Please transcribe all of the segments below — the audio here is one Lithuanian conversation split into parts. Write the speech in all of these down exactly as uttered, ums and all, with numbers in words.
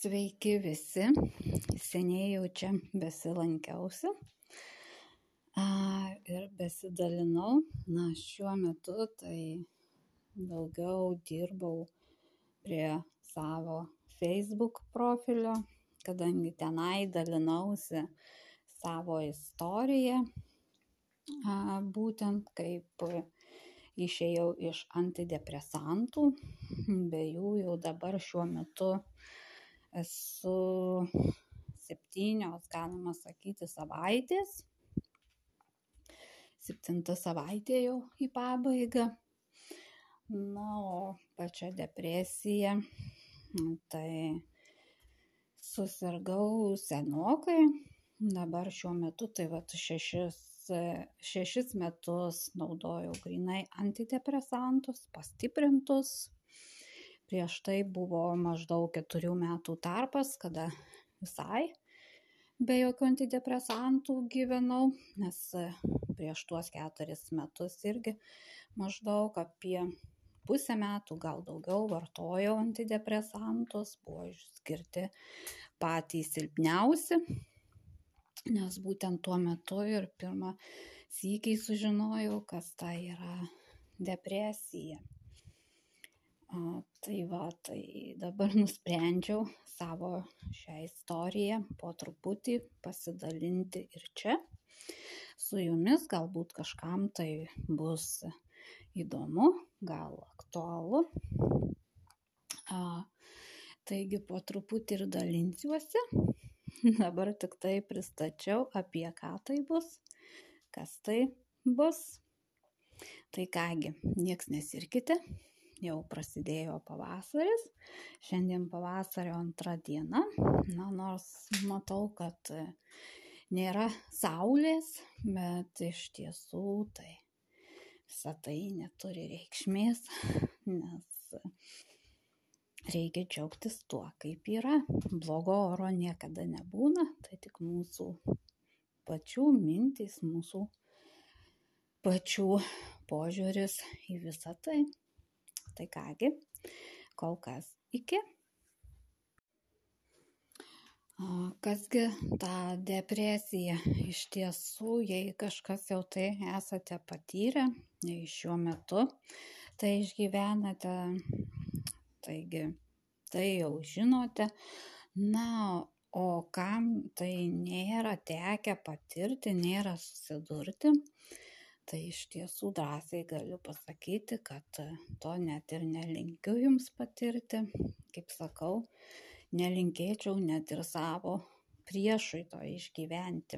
Sveiki visi, seniai jau čia besilankiausi a, ir besidalinau. Na, šiuo metu tai daugiau dirbau prie savo Facebook profilio, kadangi tenai dalinausi savo istoriją, a, būtent kaip išėjau iš antidepresantų, be jų jau dabar šiuo metu esu septynios, galima sakyti, savaitės. Septinta savaitė jau į pabaigą. Na, o pačia depresija, tai susirgau senokai. Dabar šiuo metu, tai vat šešis, šešis metus naudojau grynai antidepresantus, pastiprintus. Prieš tai buvo maždaug keturių metų tarpas, kada visai be jokių antidepresantų gyvenau, nes prieš tuos keturis metus irgi maždaug apie pusę metų, gal daugiau, vartojau antidepresantus, buvo išskirti patys silpniausi, nes būtent tuo metu ir pirmą sykį sužinojau, kas tai yra depresija. O, tai va, tai dabar nusprendžiau savo šią istoriją po truputį pasidalinti ir čia su jumis, galbūt kažkam tai bus įdomu, gal aktualu. A, taigi po truputį ir dalinsiuosi, dabar tik tai pristačiau, apie ką tai bus, kas tai bus. Tai kągi, nieks nesirkite. Jau prasidėjo pavasaris, šiandien pavasario antra diena, na, nors matau, kad nėra saulės, bet iš tiesų tai visą tai neturi reikšmės, nes reikia džiaugtis tuo, kaip yra. Blogo oro niekada nebūna, tai tik mūsų pačių mintys, mūsų pačių požiūris į visą tai. Tai kągi, kol kas iki. Kasgi ta depresija? Iš tiesų, jei kažkas jau tai esate patyrę, jei šiuo metu tai išgyvenate, taigi tai jau žinote. Na, o kam tai nėra tekę patirti, nėra susidurti, tai iš tiesų drąsiai galiu pasakyti, kad to net ir nelinkiu jums patirti. Kaip sakau, nelinkėčiau net ir savo priešui to išgyventi.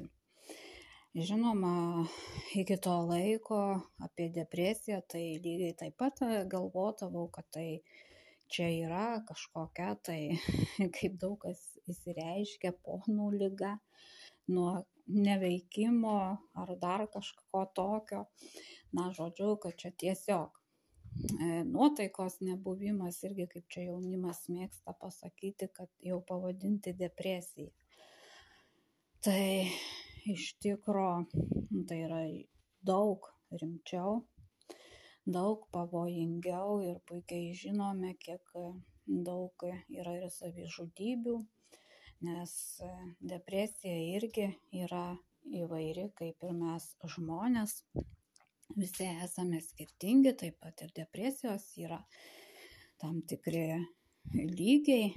Žinoma, iki to laiko apie depresiją tai lygiai taip pat galvodavau, kad tai čia yra kažkokia tai, kaip daug kas įsireiškia, ponų liga, nuo neveikimo ar dar kažko tokio. Na, žodžiu, kad čia tiesiog e, nuotaikos nebuvimas, irgi kaip čia jaunimas mėgsta pasakyti, kad jau pavadinti depresija. Tai iš tikro tai yra daug rimčiau, daug pavojingiau ir puikiai žinome, kiek daug yra ir savižudybių. Nes depresija irgi yra įvairi, kaip ir mes žmonės. Visi esame skirtingi, taip pat ir depresijos yra tam tikri lygiai,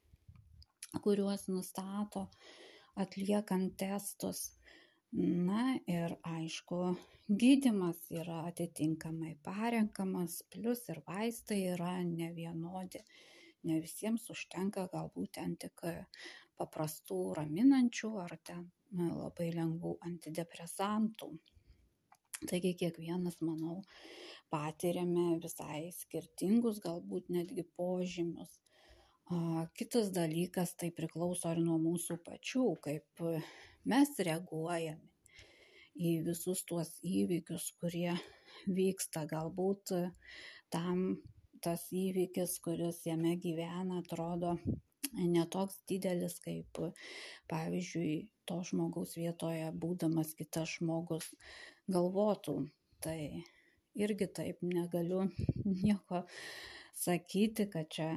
kuriuos nustato atliekant testus. Na ir aišku, gydymas yra atitinkamai parenkamas, plus ir vaistai yra nevienodi. Ne visiems užtenka galbūt ten tik paprastų raminančių ar ten labai lengvų antidepresantų. Taigi kiekvienas, manau, patiriame visai skirtingus, galbūt netgi požymius. A, kitas dalykas, tai priklauso ir nuo mūsų pačių, kaip mes reaguojame į visus tuos įvykius, kurie vyksta. Galbūt tam tas įvykis, kuris jame gyvena, atrodo netoks didelis, kaip pavyzdžiui to žmogaus vietoje būdamas kitas žmogus galvotų. Tai irgi taip negaliu nieko sakyti, kad čia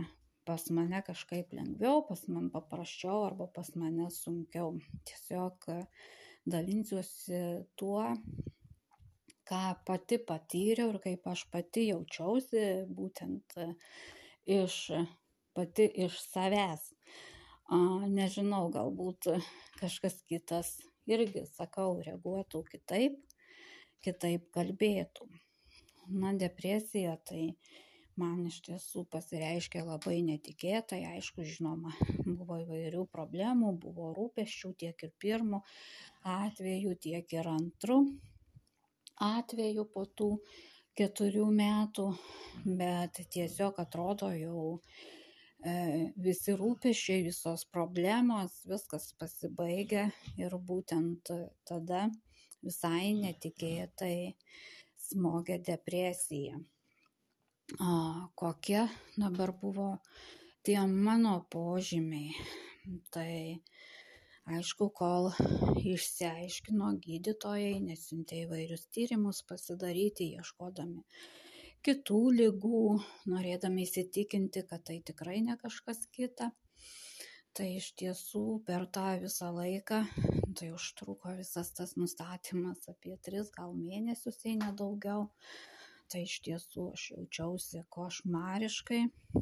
pas mane kažkaip lengviau, pas man paprasčiau arba pas mane sunkiau. Tiesiog dalinsiuosi tuo, ką pati patyriau ir kaip aš pati jaučiausi, būtent iš, pati iš savęs. A, nežinau, galbūt kažkas kitas irgi, sakau, reaguotų kitaip, kitaip kalbėtų. Na, depresija tai man iš tiesų pasireiškė labai netikėtai, aišku, žinoma, buvo įvairių problemų, buvo rūpesčių tiek ir pirmų atveju, tiek ir antrų atveju po tų keturių metų, bet tiesiog atrodo jau e, visi rūpesčiai, visos problemos, viskas pasibaigia ir būtent tada visai netikėtai smogė depresija. A, kokie dabar buvo tie mano požymiai? Tai aišku, kol išsiaiškino gydytojai, nesiuntė įvairius tyrimus pasidaryti, ieškodami kitų ligų, norėdami įsitikinti, kad tai tikrai ne kažkas kita. Tai iš tiesų per tą visą laiką, tai užtruko visas tas nustatymas apie tris gal mėnesius, jei nedaugiau. Tai iš tiesų aš jaučiausi košmariškai,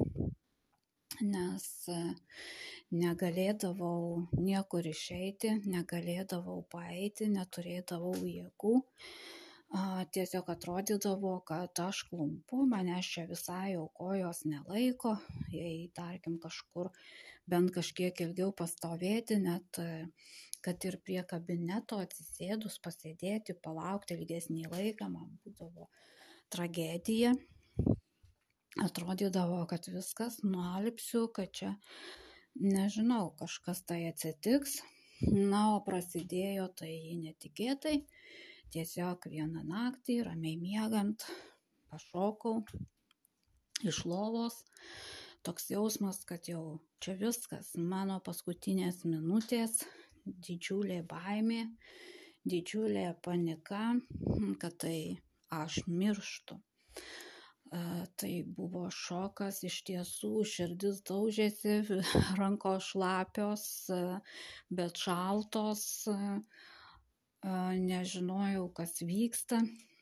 nes negalėdavau niekur išeiti, negalėdavau paeiti, neturėdavau jėgų. Tiesiog atrodydavo, kad aš klumpu, manęs čia visai jau kojos nelaiko, jei tarkim kažkur bent kažkiek ilgiau pastovėti, net kad ir prie kabineto atsisėdus, pasėdėti, palaukti ilgesnį laiką, man būdavo tragedija. Atrodydavo, kad viskas nualpsiu, kad čia, nežinau, kažkas tai atsitiks. Na, o prasidėjo tai netikėtai. Tiesiog vieną naktį, ramiai miegant, pašokau iš lovos. Toks jausmas, kad jau čia viskas, mano paskutinės minutės, didžiulė baimė, didžiulė panika, kad tai aš mirštu. Uh, tai buvo šokas, iš tiesų širdis daužėsi, rankos šlapios, uh, bet šaltos, uh, uh, nežinojau, kas vyksta,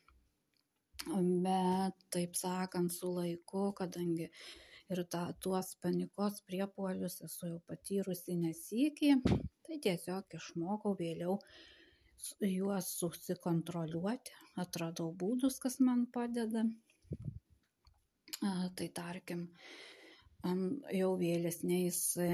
bet taip sakant su laiku, kadangi ir ta, tuos panikos priepuolius esu jau patyrusi ne sykį, tai tiesiog išmokau vėliau juos susikontroliuoti, atradau būdus, kas man padeda. A, tai tarkim, jau vėlesniais e,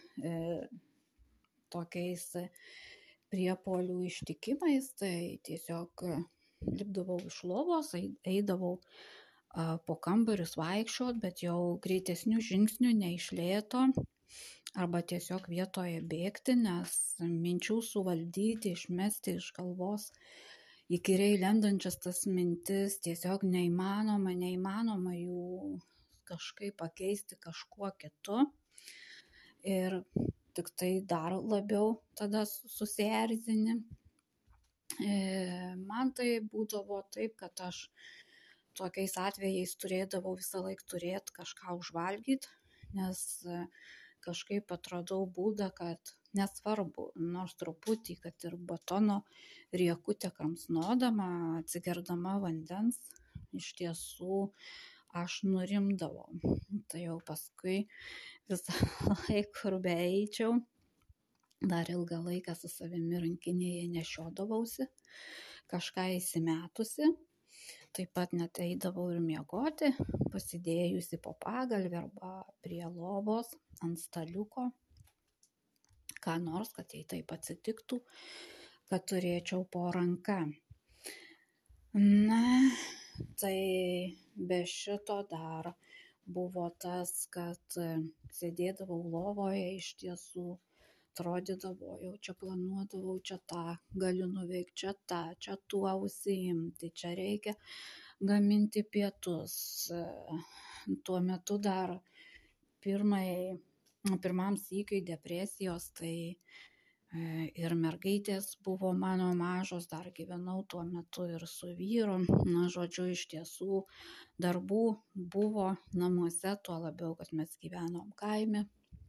tokiais priepuolių ištikimais, tai tiesiog lipdavau iš lovos, eidavau a, po kambarius vaikščiot, bet jau greitesnių žingsnių neišlėto, arba tiesiog vietoje bėgti, nes minčių suvaldyti, išmesti iš galvos įkyriai lendančias tas mintis tiesiog neįmanoma, neįmanoma jų kažkaip pakeisti kažkuo kitu. Ir tik tai dar labiau tada susierzini. E, man tai būdavo taip, kad aš tokiais atvejais turėdavau visą laiką turėti kažką užvalgyti, nes kažkaip atradau būdą, kad nesvarbu, nors truputį, kad ir batono riekutę kramsnodama, atsigerdama vandens, iš tiesų aš nurimdavau. Tai jau paskui visą laiką, kur beeičiau, dar ilgą laiką su savimi rankinėje nešiodavausi, kažką įsimetusi. Taip pat net eidavau ir miegoti, pasidėjusi po pagalvę arba prie lovos ant staliuko, ką nors, kad jei taip atsitiktų, kad turėčiau po ranka. Na, tai be šito dar buvo tas, kad sėdėdavau lovoje, iš tiesų atrodydavo, jau čia planuodavau, čia tą galiu nuveikti, čia tą, čia tuo užsiimti, čia reikia gaminti pietus. Tuo metu dar pirmai, pirmam sykiui depresijos, tai Ir mergaitės buvo mano mažos, dar gyvenau tuo metu ir su vyru. Na, žodžiu, iš tiesų darbų buvo namuose, tuo labiau, kad mes gyvenom kaime.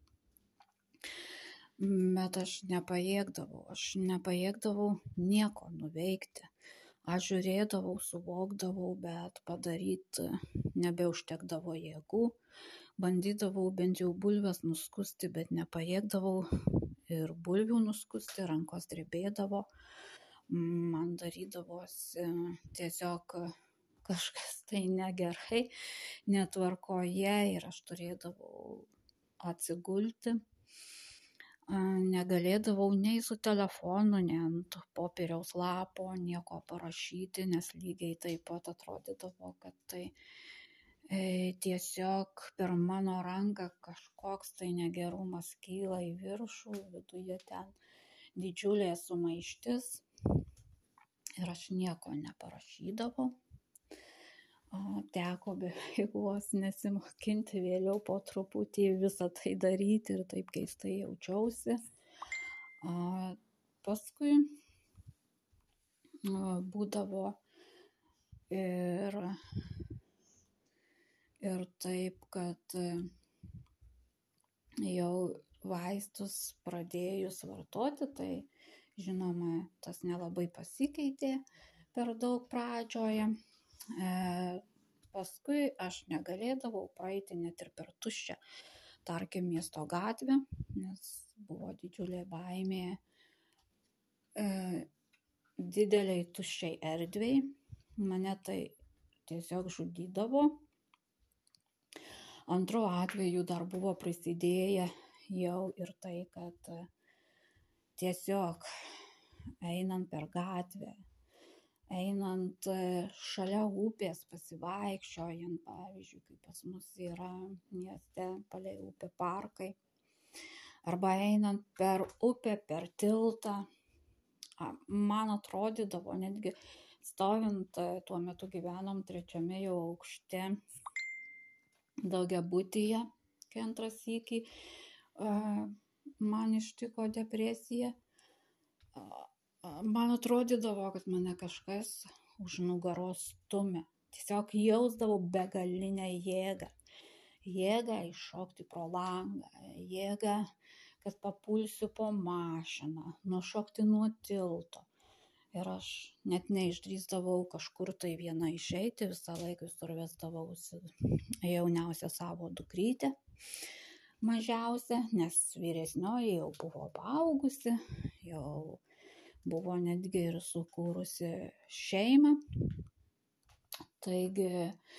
Bet aš nepajėgdavau, aš nepajėgdavau nieko nuveikti. Aš žiūrėdavau, suvokdavau, bet padaryti nebeužtekdavo jėgų. Bandydavau bent jau bulves nuskusti, bet nepajėgdavau ir bulvių nuskusti, rankos drebėdavo. Man darydavosi tiesiog kažkas tai negerai, netvarkoje ir aš turėdavau atsigulti. Negalėdavau nei su telefonu, nei ant popieriaus lapo nieko parašyti, nes lygiai taip pat atrodydavo, kad tai e, tiesiog per mano ranką kažkoks tai negerumas kyla į viršų, viduje ten didžiulė sumaištis ir aš nieko neparašydavau. O, teko beveik vos nesimokinti vėliau po truputį visą tai daryti ir taip keistai jaučiausi. O, paskui o, būdavo ir, ir taip, kad jau vaistus pradėjus vartoti, tai žinoma, tas nelabai pasikeitė per daug pradžioje. E, paskui aš negalėdavau praeiti net ir per tuščią, tarkim, miesto gatvę, nes buvo didžiulė baimė e, dideliai tuščiai erdvei. Mane tai tiesiog žudydavo. Antru atveju dar buvo prisidėję jau ir tai, kad tiesiog einant per gatvę, einant šalia upės, pasivaikščiojant, pavyzdžiui, kaip pas mus yra mieste palei upę parkai, arba einant per upę, per tiltą, man atrodydavo, netgi stovint, tuo metu gyvenom trečiame jau aukšte daugiabutyje, kai antras sykį man ištiko depresija. Man atrodydavo, kad mane kažkas už nugaros stumia. Tiesiog jausdavau begalinę jėgą. Jėgą iššokti pro langą, jėgą, kad papulsiu po mašiną, nušokti nuo tilto. Ir aš net neišdrįsdavau kažkur tai viena išeiti, visą laiką visur vesdavausi jauniausią savo dukrytę, mažiausia, nes vyresnioji jau buvo paaugusi, jau buvo netgi ir sukūrusi šeimą. Taigi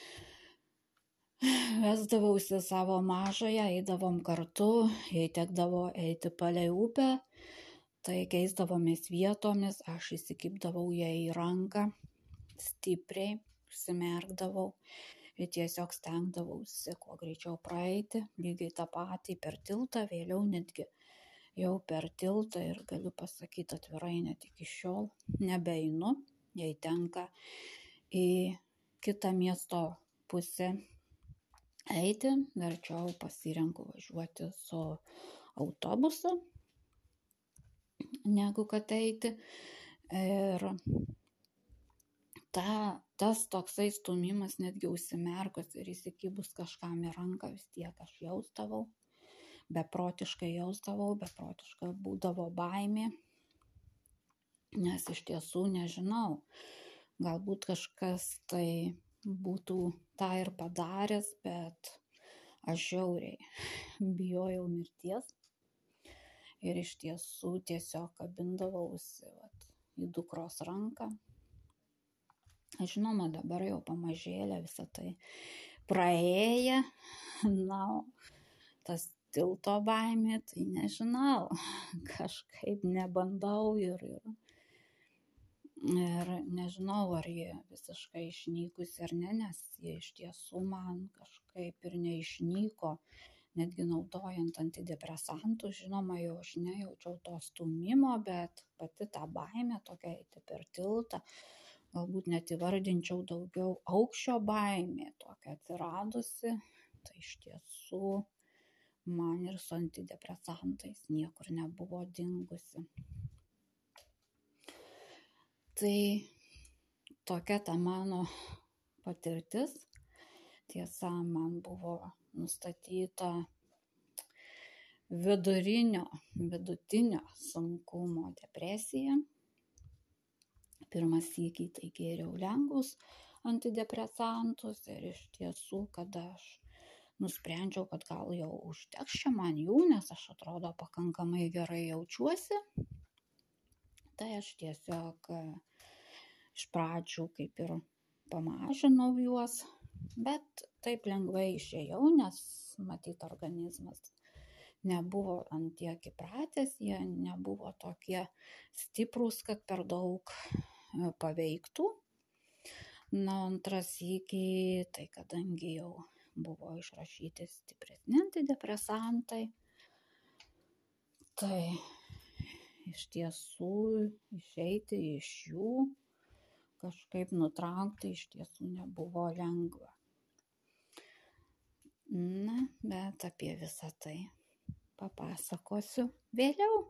vesdavausi savo mažąją, eidavom kartu, jei tekdavo eiti palei upę, tai keisdavomės vietomis, aš įsikibdavau ją į ranką, stipriai, užsimerkdavau ir tiesiog stengdavausi kuo greičiau praeiti, lygiai tą patį per tiltą, vėliau netgi jau per tiltą ir galiu pasakyti atvirai, net iki šiol nebeinu, jei tenka į kitą miesto pusę eiti, verčiau pasirenku važiuoti su autobusu, negu kad eiti. Ir ta, tas toksai stumimas netgi užsimerkus ir įsikibus kažkam į ranką vis tiek aš jausdavau. Beprotiškai jausdavau, beprotiškai būdavo baimė, nes iš tiesų nežinau, galbūt kažkas tai būtų tą ir padaręs, bet aš žiauriai bijojau mirties ir iš tiesų tiesiog kabindavausi vat, į dukros ranką. Žinoma, dabar jau pamažėlė visą tai praėję, na, tas tilto baimė, tai nežinau, kažkaip nebandau ir, ir, ir nežinau, ar jie visiškai išnykusi ar ne, nes jie iš tiesų man kažkaip ir neišnyko, netgi naudojant antidepresantus, žinoma, jau aš nejaučiau to stumimo, bet pati ta baimė tokia eiti per tiltą, galbūt net įvardinčiau daugiau aukščio baimė tokia atsiradusi, tai iš tiesų man ir su antidepresantais niekur nebuvo dingusi. Tai tokia ta mano patirtis. Tiesa, man buvo nustatyta vidurinio, vidutinio sunkumo depresija. Pirmas sykį tai gėriau lengvus antidepresantus ir iš tiesų, kada aš nusprendžiau, kad gal jau užteks čia man jų, nes aš atrodo pakankamai gerai jaučiuosi, tai aš tiesiog iš pradžių kaip ir pamažinau juos, bet taip lengvai išėjau, nes matyt organizmas nebuvo ant tiek įpratęs, jie nebuvo tokie stiprūs, kad per daug paveiktų. Na, antras sykį, tai kadangi jau buvo išrašyti stipresni antidepresantai, tai iš tiesų išeiti iš jų, kažkaip nutraukti iš tiesų nebuvo lengva. Na, bet apie visą tai papasakosiu vėliau.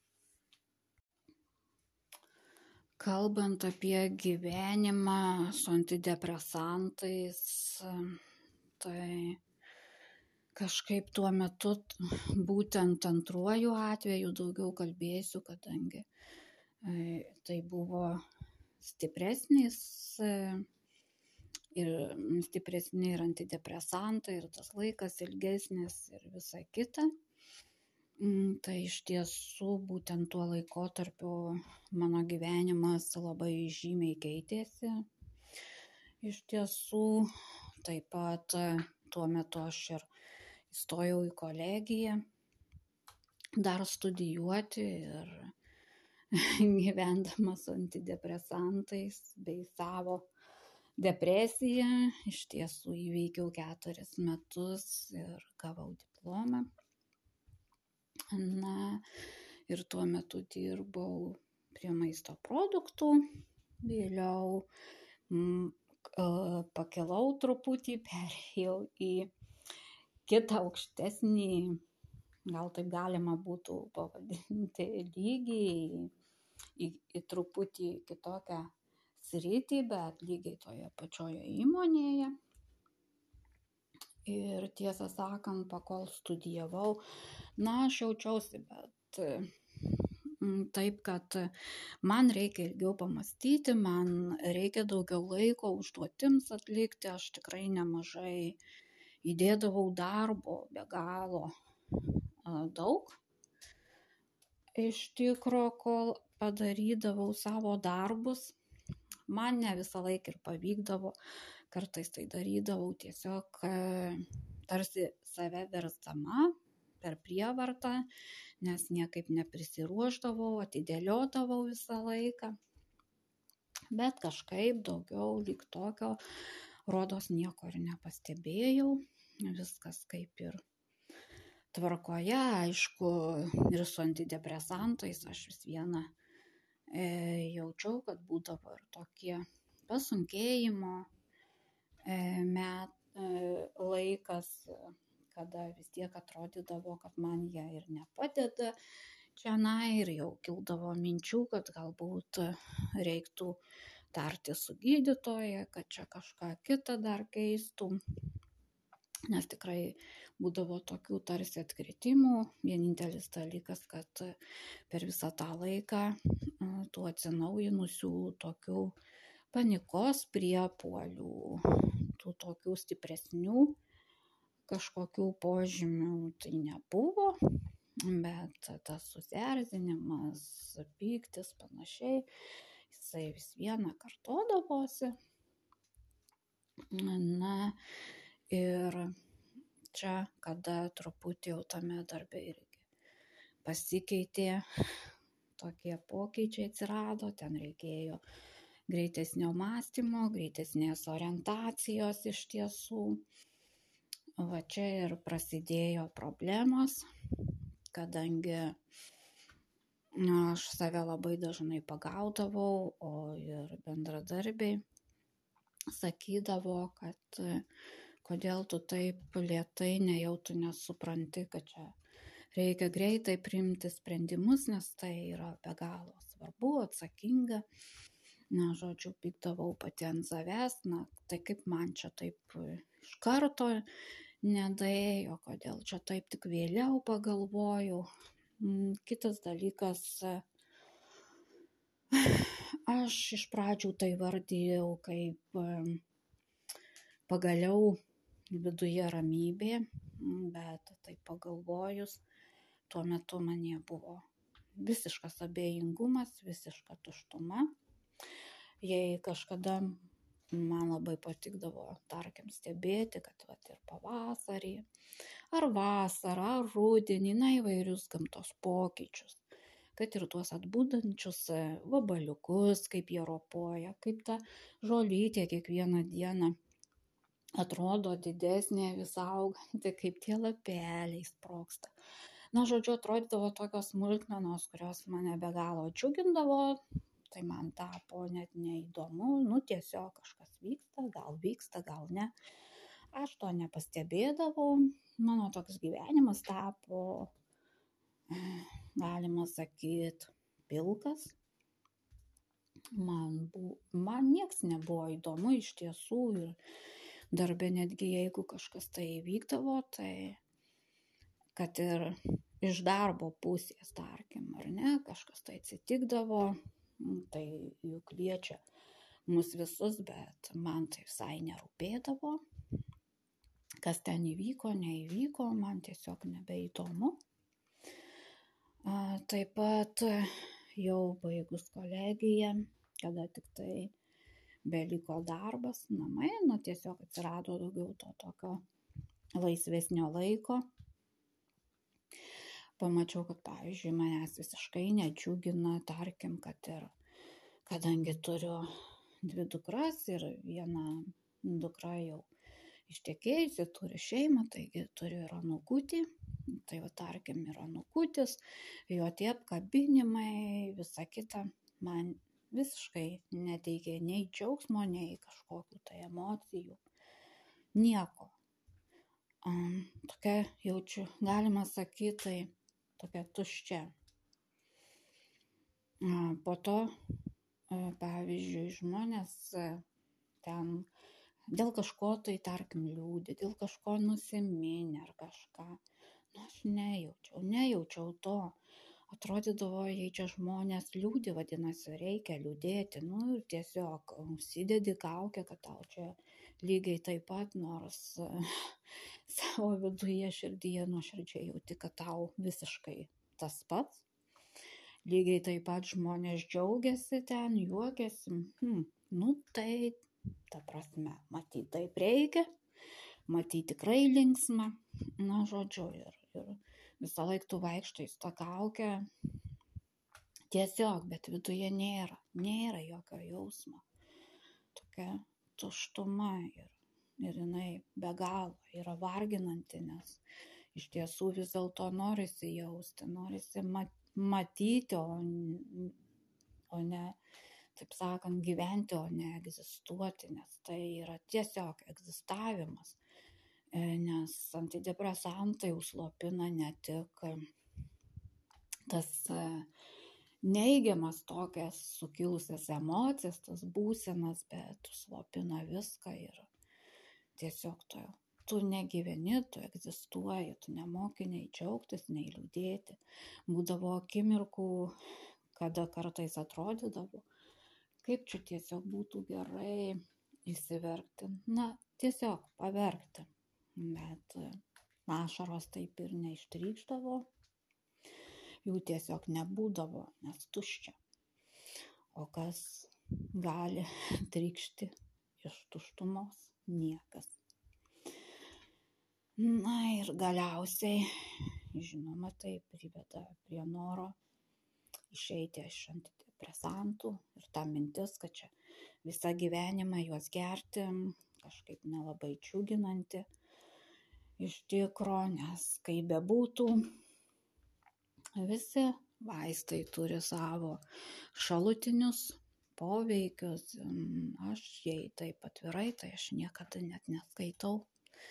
Kalbant apie gyvenimą su antidepresantais, tai kažkaip tuo metu, būtent antruoju atveju daugiau kalbėsiu, kadangi tai buvo stipresnis ir stipresni ir antidepresantai, ir tas laikas ilgesnis ir visa kita. Tai iš tiesų būtent tuo laikotarpiu mano gyvenimas labai žymiai keitėsi. Iš tiesų, taip pat tuo metu aš ir įstojau į kolegiją dar studijuoti ir gyvendama su antidepresantais bei savo depresiją, iš tiesų įveikiau keturis metus ir gavau diplomą. Na, ir tuo metu dirbau prie maisto produktų, vėliau m, pakilau truputį, perėjau į kitą aukštesnį, gal taip galima būtų pavadinti, lygį, į, į truputį kitokią sritį, bet lygiai toje pačioje įmonėje. Ir tiesą sakant, pakol studijavau, na, aš jaučiausi, bet taip, kad man reikia ilgiau pamastyti, man reikia daugiau laiko užduotims atlikti, aš tikrai nemažai įdėdavau darbo, be galo daug. Iš tikro, kol padarydavau savo darbus, man ne visą laiką ir pavykdavo, kartais tai darydavau tiesiog tarsi save versdama per prievartą, nes niekaip neprisiruošdavau, atidėliodavau visą laiką. Bet kažkaip daugiau lyg tokio rodos nieko ir nepastebėjau, viskas kaip ir tvarkoje, aišku, ir su antidepresantais aš vis viena e, jaučiau, kad būdavo ir tokie pasunkėjimo e, met, e, laikas, kada vis tiek atrodydavo, kad man jie ir nepadeda čianai ir jau kildavo minčių, kad galbūt reiktų tartis su gydytoja, kad čia kažką kitą dar keistų. Nes tikrai būdavo tokių tarsi atkritimų. Vienintelis dalykas, kad per visą tą laiką tų atsinaujinusių tokių panikos priepuolių, tų tokių stipresnių kažkokių požymių tai nebuvo, bet tas susierzinimas, pyktis, panašiai, jisai vis viena kartodavosi. Na, ir čia, kada truputį jau tame darbe irgi pasikeitė, tokie pokyčiai atsirado, ten reikėjo greitesnio mąstymo, greitesnės orientacijos iš tiesų. Va čia ir prasidėjo problemos, kadangi aš save labai dažnai pagaudavau, o ir bendradarbiai sakydavo, kad kodėl tu taip lėtai, nejau tu nesupranti, kad čia reikia greitai priimti sprendimus, nes tai yra be galo svarbu, atsakinga. Na, žodžiu, pykdavau pati ant savęs, na, tai kaip man čia taip iš karto nedaėjo, kodėl čia taip tik vėliau pagalvojau. Kitas dalykas, aš iš pradžių tai vardijau kaip pagaliau viduje ramybė, bet tai pagalvojus, tuo metu manie buvo visiškas abejingumas, visiška tuštuma. Jei kažkada man labai patikdavo, tarkim, stebėti, kad vat ir pavasarį, ar vasarą, ar rudenį, na įvairius gamtos pokyčius, kad ir tuos atbūdančius vabaliukus, kaip jie ropoja, kaip ta žolytė kiekvieną dieną atrodo didesnė, vis auganti, kaip tie lapeliai sprogsta. Na, žodžiu, atrodydavo tokios smulkmenos, kurios mane be galo džiugindavo, tai man tapo net neįdomu, nu tiesiog kažkas vyksta, gal vyksta, gal ne. Aš to nepastebėdavau, mano toks gyvenimas tapo, galima sakyti, pilkas. Man, bu, man nieks nebuvo įdomu iš tiesų ir darbe netgi jeigu kažkas tai vykdavo, tai kad ir iš darbo pusės, tarkim, ar ne, kažkas tai atsitikdavo, tai juk liečia mus visus, bet man tai visai nerūpėdavo, kas ten įvyko, neįvyko, man tiesiog nebeįdomu. Taip pat jau baigus kolegiją, kada tik tai beliko darbas, namai, nu tiesiog atsirado daugiau to tokio laisvesnio laiko. Pamačiau, kad, pavyzdžiui, manęs visiškai nedžiugina, tarkim, kad ir, kadangi turiu dvi dukras ir viena dukra jau ištekėjusi, turi šeimą, taigi turiu ir anūkutį, tai va, tarkim, ir anūkutis, jo tie apkabinimai, visa kita, man visiškai neteikė nei džiaugsmo, nei kažkokių tai emocijų, nieko. Um, tokia jaučiu, galima sakyti, tai tokia tuščia. Po to, pavyzdžiui, žmonės ten dėl kažko tai, tarkim, liūdi, dėl kažko nusiminę ar kažką. Nu, aš nejaučiau, nejaučiau to. Atrodydavo, jei čia žmonės liūdi, vadinasi, reikia liūdėti. Nu, ir tiesiog užsidedi kaukę, kad tau čia lygiai taip pat, nors savo viduje, širdyje nuoširdžiai jauti, kad tau visiškai tas pats. Lygiai taip pat žmonės džiaugiasi ten, juokiasi. Hmm, nu tai, ta prasme, matyt taip reikia, matyt tikrai linksma. Na, žodžiu, ir, ir visą laiką tu vaikštai su tą kaukę. Tiesiog, bet viduje nėra, nėra jokio jausmo. Tokia tuštuma ir, ir jinai be galo yra varginanti, nes iš tiesų vis dėlto norisi jausti, norisi matyti, o, o ne, taip sakant, gyventi, o ne egzistuoti, nes tai yra tiesiog egzistavimas, nes antidepresantai užslopina ne tik tas neigiamas tokias sukilusias emocijas, tas būsenas, bet užslopina viską ir tiesiog tu, tu negyveni, tu egzistuoji, tu nemoki nei džiaugtis, nei liūdėti. Būdavo akimirkų, kada kartais atrodydavo, kaip čia tiesiog būtų gerai įsiverkti. Na, tiesiog paverkti, bet ašaros taip ir neištrykšdavo. Jų tiesiog nebūdavo, nes tuščia. O kas gali trykšti iš tuštumos? Niekas. Na ir galiausiai, žinoma, tai priveda prie noro išeiti iš antidepresantų ir ta mintis, kad čia visą gyvenimą juos gerti, kažkaip nelabai džiuginanti iš tikro, nes kaip bebūtų, visi vaistai turi savo šalutinius poveikius. Aš, jei taip atvirai, tai aš niekada net neskaitau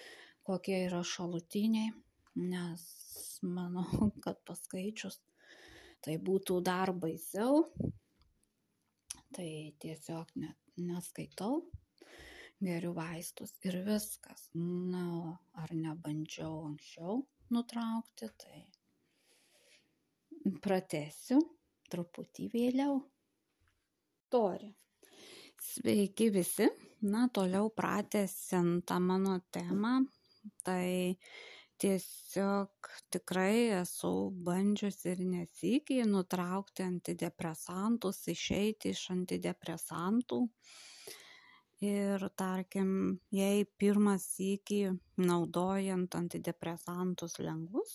kokie yra šalutiniai, nes manau, kad paskaičius tai būtų dar baisiau. Tai tiesiog net neskaitau, geriu vaistus ir viskas. Na, ar nebandžiau anksčiau nutraukti, tai pratęsiu truputį vėliau. Tori. Sveiki visi. Na, toliau pratęsiant tą mano temą, tai tiesiog tikrai esu bandžiusi ir nesykį nutraukti antidepresantus, išeiti iš antidepresantų. Ir tarkim, jei pirmas sykį naudojant antidepresantus lengvus,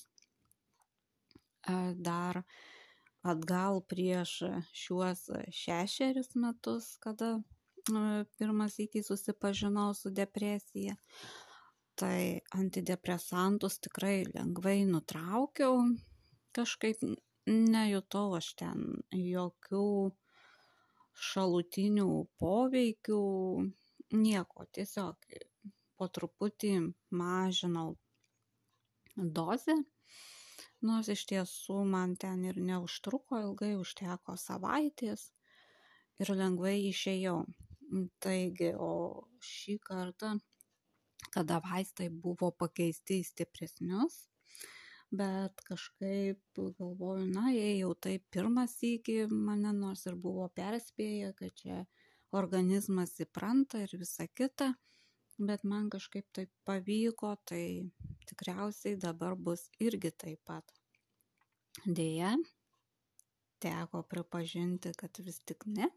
dar atgal prieš šiuos šešerius metus, kada pirmas sykį susipažinau su depresija, tai antidepresantus tikrai lengvai nutraukiau, kažkaip nejutau aš ten jokių šalutinių poveikių, nieko, tiesiog po truputį mažinau dozę, nors iš tiesų man ten ir neužtruko ilgai, užteko savaitės ir lengvai išėjau. Taigi, o šį kartą, kada vaistai buvo pakeisti į stipresnius, bet kažkaip galvoju, na, jei jau taip pirmas sykį mane nors ir buvo perspėję, kad čia organizmas įpranta ir visa kita, bet man kažkaip taip pavyko, tai tikriausiai dabar bus irgi taip pat. Deja, teko pripažinti, kad vis tik ne.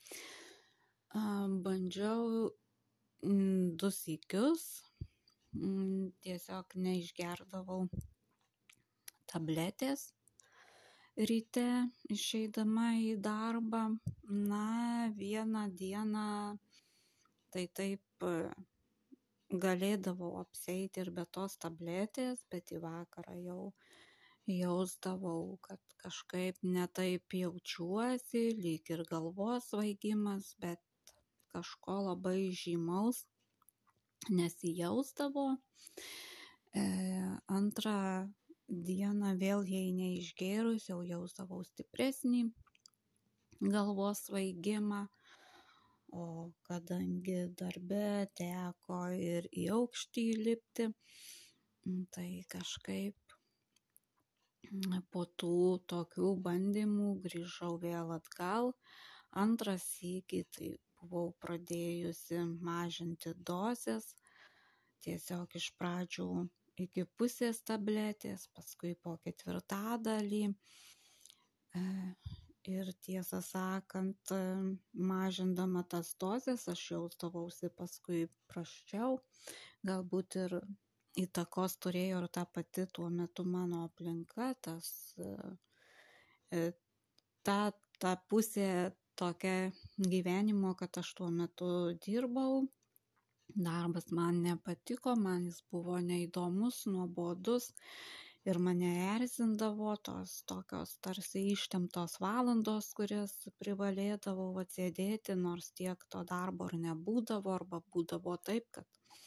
Bandžiau du sykius, tiesiog neišgerdavau tabletės ryte išeidama į darbą. Na, vieną dieną tai taip galėdavau apsieiti ir be tos tabletės, bet į vakarą jau jausdavau, kad kažkaip netaip jaučiuosi, lyg ir galvos svaigimas, bet kažko labai žymaus nesijausdavo. E, antrą dieną vėl jei neišgėrus, jau jausdavau stipresnį galvos svaigimą, o kadangi darbe teko ir į aukštį lipti, tai kažkaip po tų tokių bandymų grįžau vėl atgal. Antras sykį tai buvau pradėjusi mažinti dozes, tiesiog iš pradžių iki pusės tabletės, paskui po ketvirtadalį. Ir tiesą sakant, mažindama tas dozes, aš jausdavausi paskui prasčiau, galbūt ir įtakos turėjo ir ta pati tuo metu mano aplinka, tas, ta, ta pusė tokia gyvenimo, kad aš tuo metu dirbau, darbas man nepatiko, man jis buvo neįdomus, nuobodus ir mane erzindavo tos tokios tarsi ištemptos valandos, kurias privalėdavau atsėdėti, nors tiek to darbo ir nebūdavo, arba būdavo taip, kad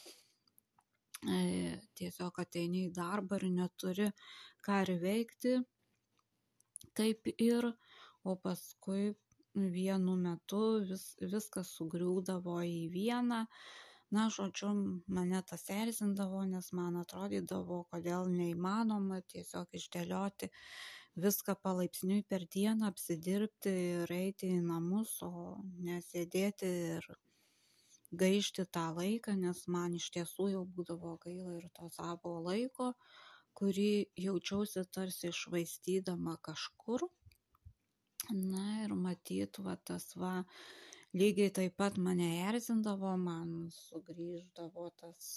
e, tiesiog ateini į darbą ir neturi ką ir veikti, kaip ir, o paskui vienu metu vis, viskas sugriūdavo į vieną. Na, žodžiu, mane tas erzindavo, nes man atrodydavo, kodėl neįmanoma tiesiog išdėlioti viską palaipsniui per dieną, apsidirbti ir eiti į namus, o nesėdėti ir gaišti tą laiką, nes man iš tiesų jau būdavo gaila ir to savo laiko, kurį jaučiausi tarsi išvaistydama kažkur. Na ir matyt, va, tas va, lygiai taip pat mane erzindavo, man sugrįždavo tas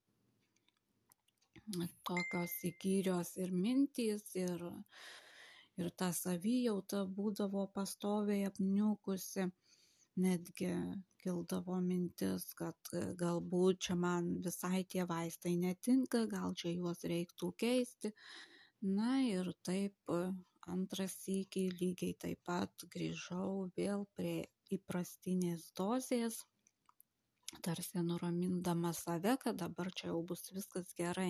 tokios įkyrios ir mintys, ir, ir ta savijauta būdavo pastoviai apniukusi, netgi kildavo mintis, kad galbūt čia man visai tie vaistai netinka, gal čia juos reiktų keisti. Na ir taip antras sykį lygiai taip pat grįžau vėl prie įprastinės dozės, tarsi nuramindama save, kad dabar čia jau bus viskas gerai.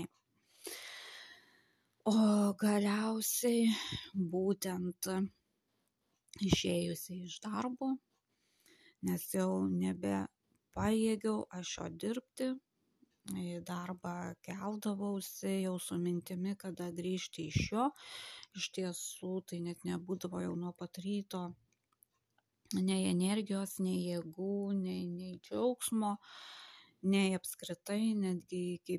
O galiausiai būtent išėjusi iš darbo, nes jau nebepajėgiau aš jo dirbti, į darbą keldavausi jau su mintimi, kada grįžti iš jo. Iš tiesų tai net nebūdavo jau nuo pat ryto nei energijos, nei jėgų, nei, nei džiaugsmo, nei apskritai netgi iki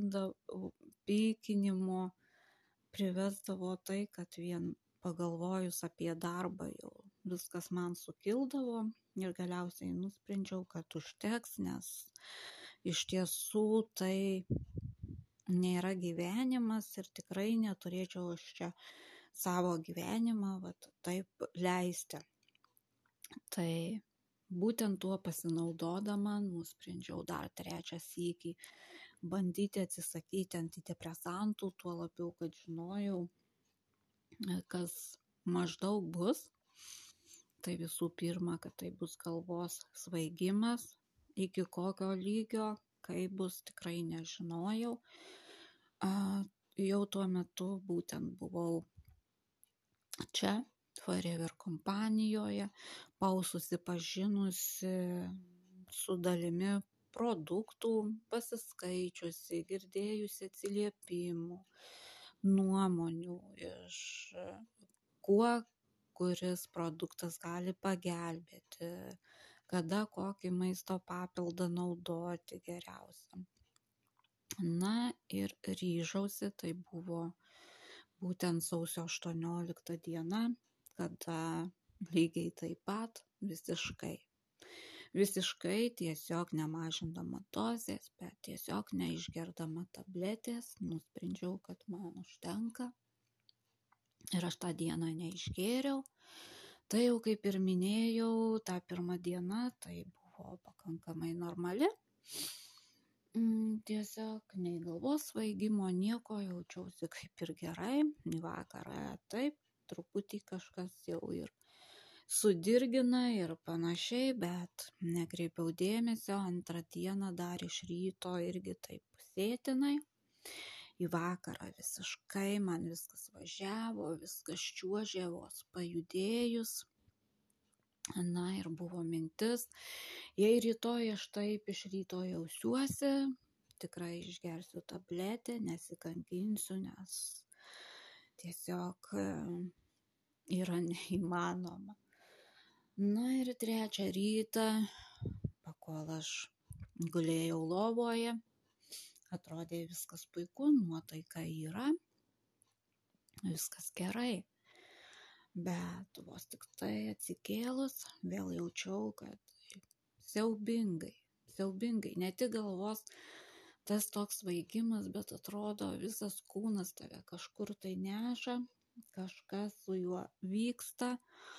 pykinimo privesdavo tai, kad vien pagalvojus apie darbą jau viskas man sukildavo ir galiausiai nusprendžiau, kad užteks, nes iš tiesų tai nėra gyvenimas ir tikrai neturėčiau aš čia savo gyvenimą vat, taip leisti. Tai būtent tuo pasinaudodama nusprendžiau dar trečią sykį bandyti atsisakyti antidepresantų, tuo labiau, kad žinojau, kas maždaug bus. Tai visų pirma, kad tai bus galvos svaigimas, iki kokio lygio, kaip bus, tikrai nežinojau. A, jau tuo metu būtent buvau čia, Forever kompanijoje, buvau susipažinusi su dalimi produktų, pasiskaičiusi, girdėjusi atsiliepimų, nuomonių iš kuo kuris produktas gali pagelbėti, kada kokį maisto papildą naudoti geriausia. Na ir ryžausi, tai buvo būtent sausio aštuoniolikta diena, kada lygiai taip pat visiškai, visiškai tiesiog nemažindama dozės, bet tiesiog neišgerdama tabletės, nusprendžiau, kad man užtenka. Ir aš tą dieną neišgėriau. Tai jau kaip ir minėjau, ta pirma diena tai buvo pakankamai normali. Tiesiog nei galvos svaigimo, nieko, jaučiausi kaip ir gerai. Į vakarą taip, truputį kažkas jau ir sudirgina ir panašiai, bet nekreipiau dėmesio. Antrą dieną dar iš ryto irgi taip pusėtinai. Į vakarą visiškai man viskas važiavo, viskas čiuožė vos pajudėjus. Na ir buvo mintis, jei rytoj aš taip iš ryto jausiuosi, tikrai išgersiu tabletę, nesikankinsiu, nes tiesiog yra neįmanoma. Na ir trečią rytą, pakol aš gulėjau lovoje, atrodė viskas puiku, nuotaika yra, viskas gerai. Bet vos tik tai atsikėlus, vėl jaučiau, kad siaubingai, siaubingai, ne tik galvos tas toks svaigimas, bet atrodo visas kūnas tave kažkur tai neša, kažkas su juo vyksta.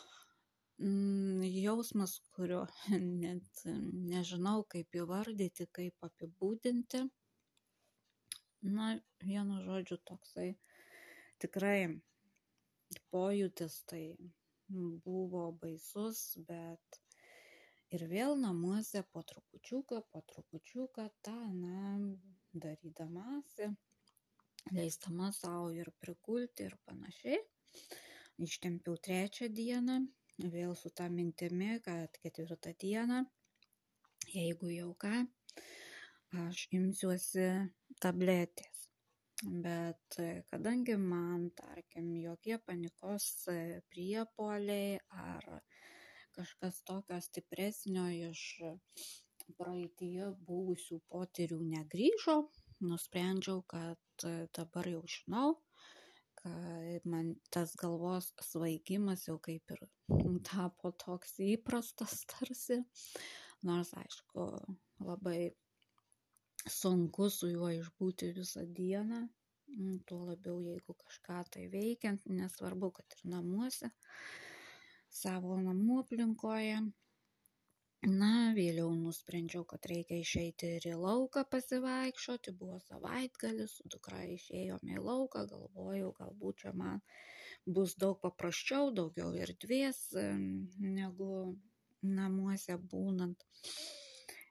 Jausmas, kurio net nežinau kaip įvardyti, kaip apibūdinti. Na, vienu žodžiu toksai tikrai pojūtis tai buvo baisus, bet ir vėl namuose po trupučiuką, po trupučiuką tą, na, darydamasi, leisdama savo ir prigulti ir panašiai. Ištempiau trečią dieną, vėl su tą mintimi, kad ketvirtą dieną, jeigu jau ką, aš imsiuosi tabletės. Bet kadangi man, tarkim, jokie panikos priepuoliai ar kažkas tokio stipresnio iš praeityje buvusių potyrių negrįžo, nusprendžiau, kad dabar jau žinau, kad man tas galvos svaigimas jau kaip ir tapo toks įprastas tarsi, nors aišku labai sunku su juo išbūti visą dieną, tuo labiau jeigu kažką tai veikiant, nesvarbu, kad ir namuose, savo namų aplinkoje. Na, vėliau nusprendžiau, kad reikia išeiti ir į lauką pasivaikščioti, buvo savaitgalis, su dukra išėjome į lauką, galvojau, galbūt čia man bus daug paprasčiau, daugiau erdvės negu namuose būnant.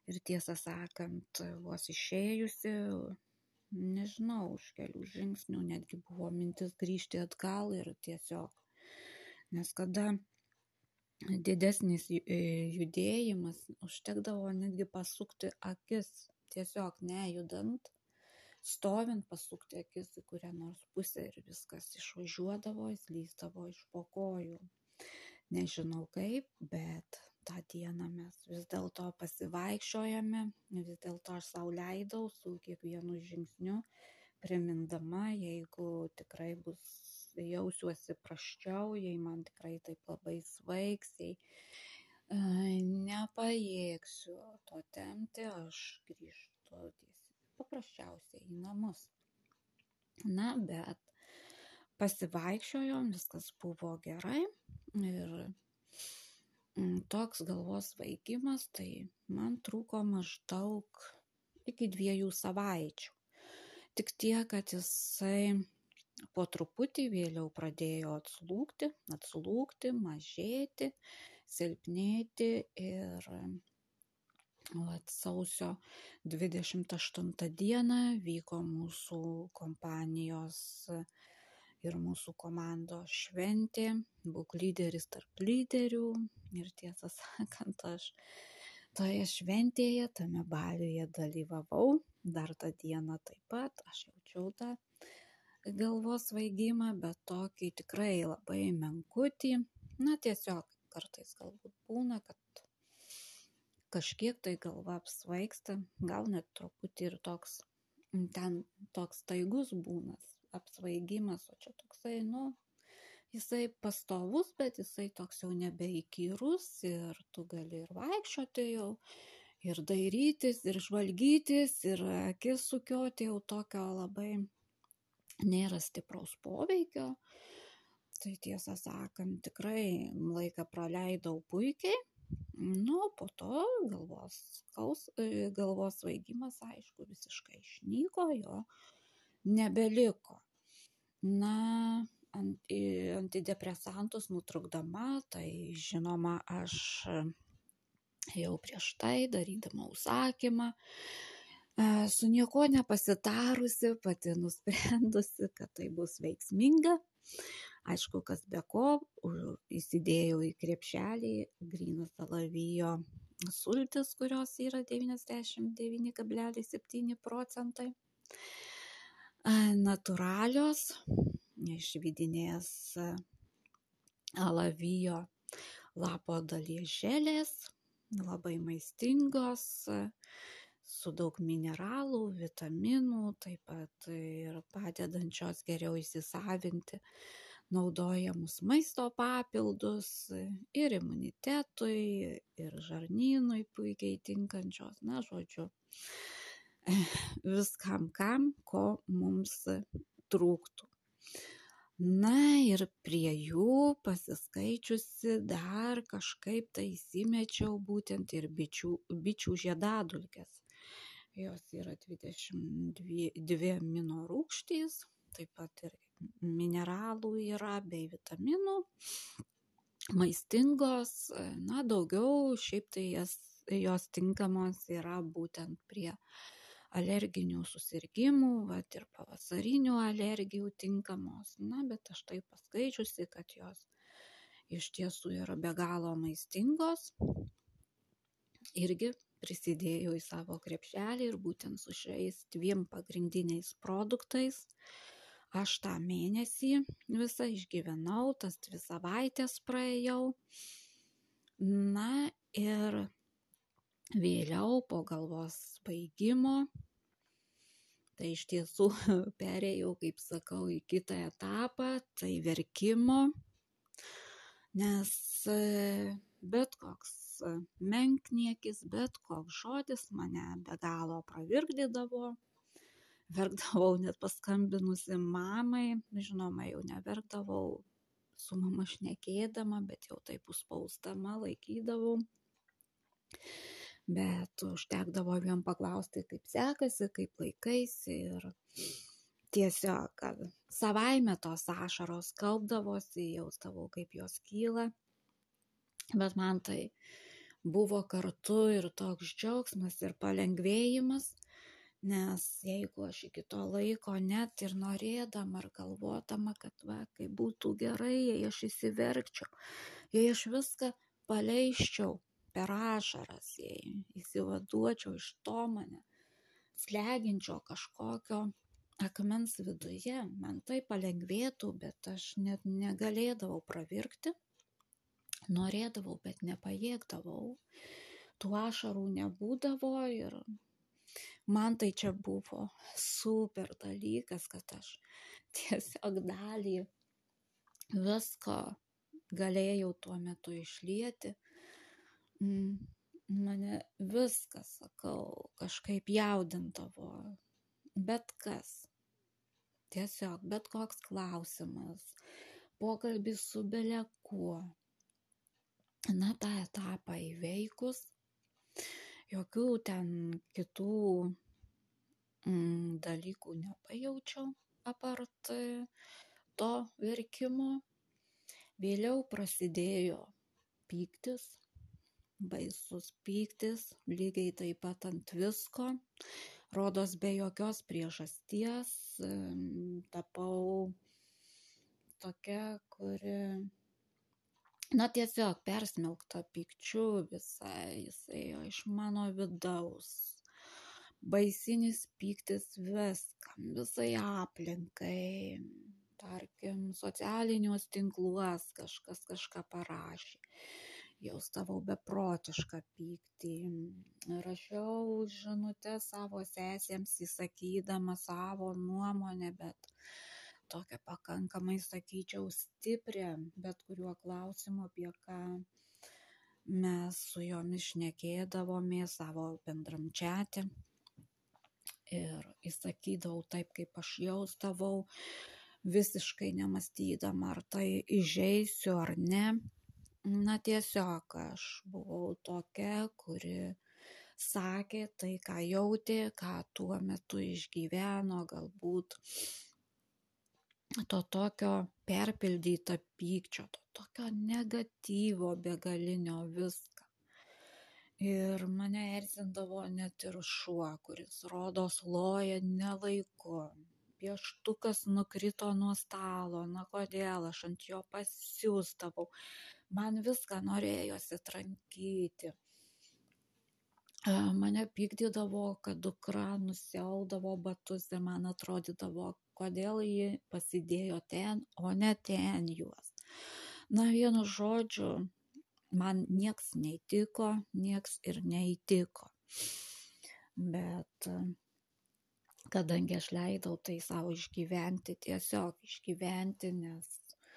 Ir tiesą sakant, vos išėjusi, nežinau, už kelių žingsnių netgi buvo mintis grįžti atgal ir tiesiog, nes kada didesnis judėjimas, užtekdavo netgi pasukti akis, tiesiog nejudant, stovint pasukti akis į kurią nors pusę ir viskas išvažiuodavo, slysdavo iš po kojų. Nežinau kaip, bet tą dieną mes vis dėlto pasivaikščiojame, vis dėlto aš sau leidau su kiekvienu žingsniu, primindama, jeigu tikrai bus, jausiuosi prasčiau, jei man tikrai taip labai svaigs, jei e, nepajėgsiu to tempti, aš grįžtu paprasčiausiai į namus. Na, bet pasivaikščiojom, viskas buvo gerai ir toks galvos svaigimas, tai man trūko maždaug iki dviejų savaičių. Tik tiek, kad jisai po truputį vėliau pradėjo atslūgti, atslūgti, mažėti, silpnėti ir vat, sausio dvidešimt aštuntą dieną vyko mūsų kompanijos ir mūsų komandos šventė, būk lyderis tarp lyderių ir tiesą sakant, aš toje šventėje, tame baliuje dalyvavau, dar tą dieną taip pat, aš jaučiau tą galvos svaigimą, bet tokį tikrai labai menkutį, na tiesiog kartais galbūt būna, kad kažkiek tai galva apsvaigsta, gal net truputį ir toks, ten toks staigus būna apsvaigimas, o čia toksai, nu, jisai pastovus, bet jisai toks jau nebeįkyrus ir tu gali ir vaikščioti jau, ir dairytis, ir žvalgytis, ir akis sukioti, jau tokio labai nėra stipraus poveikio. Tai tiesą sakant, tikrai laiką praleidau puikiai. Nu, po to galvos, skaus, galvos svaigimas, aišku, visiškai išnyko, jo nebeliko. Na, ant, antidepresantus nutrukdama, tai žinoma, aš jau prieš tai darydama užsakymą, su niekuo nepasitarusi, pati nusprendusi, kad tai bus veiksminga. Aišku, kas be ko, įsidėjau į krepšelį grynas alavijo sultis, kurios yra devyniasdešimt devyni kablelis septyni procentai. Natūralios, iš vidinės alavijo lapo dalies želės, labai maistingos, su daug mineralų, vitaminų, taip pat ir padedančios geriau įsisavinti naudojamus maisto papildus ir imunitetui, ir žarnynui puikiai tinkančios, na, žodžiu, viskam kam, ko mums trūktų. Na ir prie jų pasiskaičiusi dar kažkaip tai įsimečiau būtent ir bičių, bičių žiedadulkes. Jos yra dvidešimt dvi amino rūgštys, taip pat ir mineralų yra bei vitaminų, maistingos, na daugiau šiaip tai jas, jos tinkamos yra būtent prie alerginių susirgymų, vat ir pavasarinių alergijų tinkamos, na bet aš tai paskaičiusi, kad jos iš tiesų yra be galo maistingos, irgi prisidėjau į savo krepšelį ir būtent su šiais dviem pagrindiniais produktais aš tą mėnesį visą išgyvenau, tas dvi savaitės praėjau. Na ir vėliau po galvos svaigimo, tai iš tiesų perėjau, kaip sakau, į kitą etapą, tai verkimo, nes bet koks menkniekis, bet koks žodis mane be galo pravirkdydavo. Verkdavau net paskambinusi mamai, žinoma, jau neverkdavau su mama šnekėdama, bet jau taip užspausdama laikydavau. Bet užtekdavo vien paklausti, kaip sekasi, kaip laikaisi ir tiesiog, kad savaime tos ašaros kaupdavosi, jausdavau, kaip jos kyla. Bet man tai buvo kartu ir toks džiaugsmas ir palengvėjimas, nes jeigu aš iki to laiko net ir norėdama ar galvodama, kad va, kaip būtų gerai, jei aš įsiverkčiau, jei aš viską paleisčiau per ašaras, jei įsivaduočiau iš to mane sleginčio kažkokio akmens viduje, man tai palengvėtų, bet aš net negalėdavau pravirkti, norėdavau, bet nepajėgdavau, tų ašarų nebūdavo ir man tai čia buvo super dalykas, kad aš tiesiog dalį visko galėjau tuo metu išlieti. Mane viskas, sakau, kažkaip jaudindavo, bet kas, tiesiog bet koks klausimas, pokalbis su bele kuo. Na, tą etapą įveikus, jokių ten kitų mm, dalykų nepajaučiau apart to verkimo. Vėliau prasidėjo pyktis, baisus pyktis, lygiai taip pat ant visko, rodos be jokios priežasties, tapau tokia, kuri, na tiesiog persmelkta pykčiu visai, jisai ėjo iš mano vidaus, baisinis pyktis viskam, visai aplinkai, tarkim, socialiniuos tinkluos kažkas kažką parašė. Jausdavau beprotišką pyktį, rašiau žinutę savo sesėms, įsakydama savo nuomonę, bet tokia pakankamai, sakyčiau, stiprią, bet kuriuo klausimu, apie ką mes su jomis šnekėdavome savo bendram čate. Ir įsakydavau taip, kaip aš jausdavau, visiškai nemąstydama, ar tai įžeisiu ar ne. Na tiesiog aš buvau tokia, kuri sakė tai, ką jautė, ką tuo metu išgyveno, galbūt to tokio perpildyto pykčio, to tokio negatyvo begalinio viską. Ir mane erzindavo net ir šuo, kuris rodos loja ne laiku. Pieštukas nukrito nuo stalo, na kodėl aš ant jo pasiūsdavau. Man viską norėjosi trankyti. Mane pykdydavo, kad dukra nusiaudavo batus ir man atrodydavo, kodėl ji pasidėjo ten, o ne ten juos. Na, vienu žodžiu, man nieks neįtiko, nieks ir neįtiko. Bet kadangi aš leidau tai savo išgyventi, tiesiog išgyventi, nes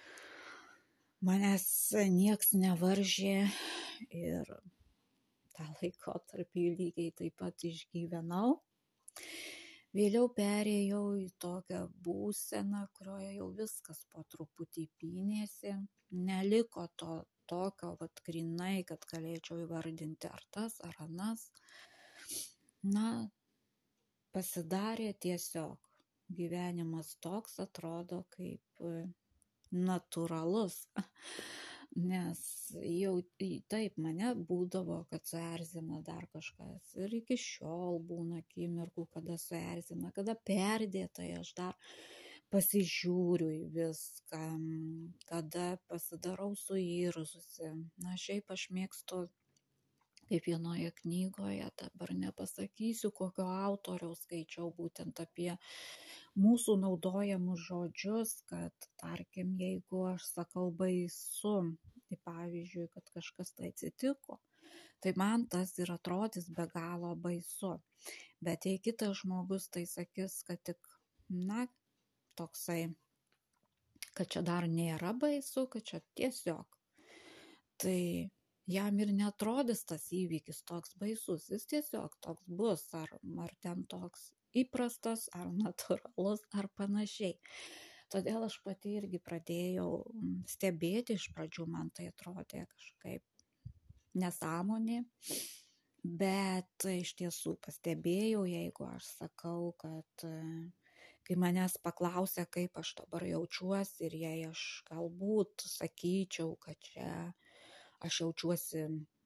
manęs nieks nevaržė ir tą laikotarpį lygiai taip pat išgyvenau. Vėliau perėjau į tokią būseną, kurioje jau viskas po truputį pynėsi. Neliko to tokio, vat grinai, kad galėčiau įvardinti ar tas, ar anas. Na, pasidarė tiesiog. Gyvenimas toks atrodo kaip natūralus. Nes jau taip mane būdavo, kad suerzina dar kažkas. Ir iki šiol būna akimirkų, kada suerzina, kada perdėtai aš dar pasižiūriu į viską, kada pasidarau suirzusi. Na, šiaip aš mėgstu, kaip vienoje knygoje, dabar nepasakysiu, kokio autoriaus skaičiau būtent apie mūsų naudojamus žodžius, kad, tarkim, jeigu aš sakau baisu, tai pavyzdžiui, kad kažkas tai atsitiko, tai man tas ir atrodys be galo baisu. Bet jei kitas žmogus tai sakys, kad tik, na, toksai, kad čia dar nėra baisu, kad čia tiesiog, tai jam ir netrodys tas įvykis toks baisus, jis tiesiog toks bus, ar, ar ten toks įprastas, ar natūralus, ar panašiai. Todėl aš pati irgi pradėjau stebėti, iš pradžių man tai atrodė kažkaip nesąmonė, bet iš tiesų pastebėjau, jeigu aš sakau, kad kai manęs paklausia, kaip aš dabar jaučiuosi ir jei aš galbūt sakyčiau, kad čia aš jaučiuosi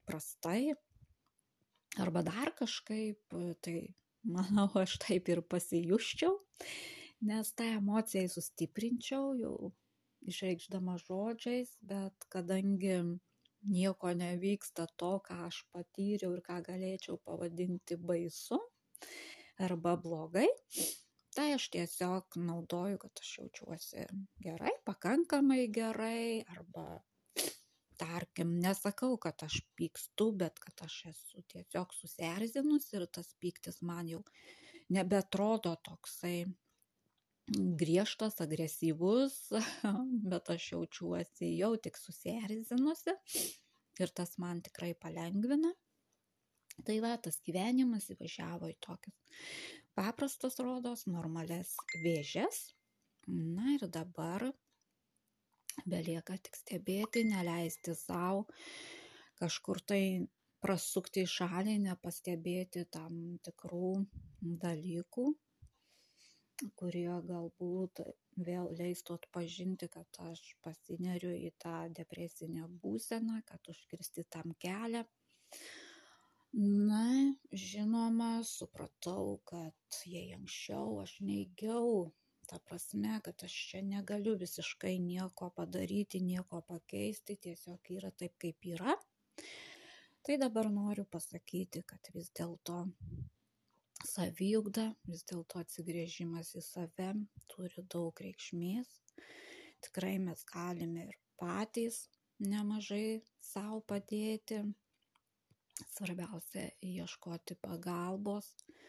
prastai arba dar kažkaip, tai manau, aš taip ir pasijuščiau, nes tą emociją sustiprinčiau jau išreikšdama žodžiais, bet kadangi nieko nevyksta to, ką aš patyriau ir ką galėčiau pavadinti baisu arba blogai, tai aš tiesiog naudoju, kad aš jaučiuosi gerai, pakankamai gerai, arba tarkim, nesakau, kad aš pykstu, bet kad aš esu tiesiog susierzinus ir tas pyktis man jau nebeatrodo toksai griežtas, agresyvus, bet aš jaučiuosi jau tik susierzinusi ir tas man tikrai palengvina. Tai va, tas gyvenimas įvažiavo į tokias paprastas rodos, normales vėžes. Na ir dabar belieka tik stebėti, neleisti savo kažkur tai prasukti į šalį, nepastebėti tam tikrų dalykų, kurie galbūt vėl leistų atpažinti, kad aš pasineriu į tą depresinę būseną, kad užkirsti tam kelią. Na, žinoma, supratau, kad jei anksčiau aš neigiau, ta prasme, kad aš čia negaliu visiškai nieko padaryti, nieko pakeisti, tiesiog yra taip, kaip yra, tai dabar noriu pasakyti, kad vis dėlto saviugda, vis dėlto atsigręžimas į save turi daug reikšmės. Tikrai mes galime ir patys nemažai savo padėti. Svarbiausia ieškoti pagalbos.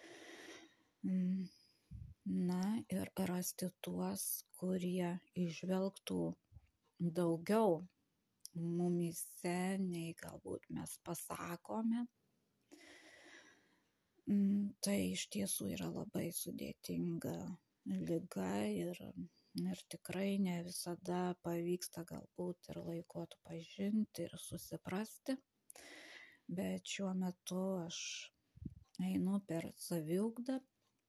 Na ir rasti tuos, kurie įžvelgtų daugiau mumyse, nei galbūt mes pasakome. Tai iš tiesų yra labai sudėtinga liga ir, ir tikrai ne visada pavyksta galbūt ir laiku atpažinti ir susiprasti, bet šiuo metu aš einu per saviugdą,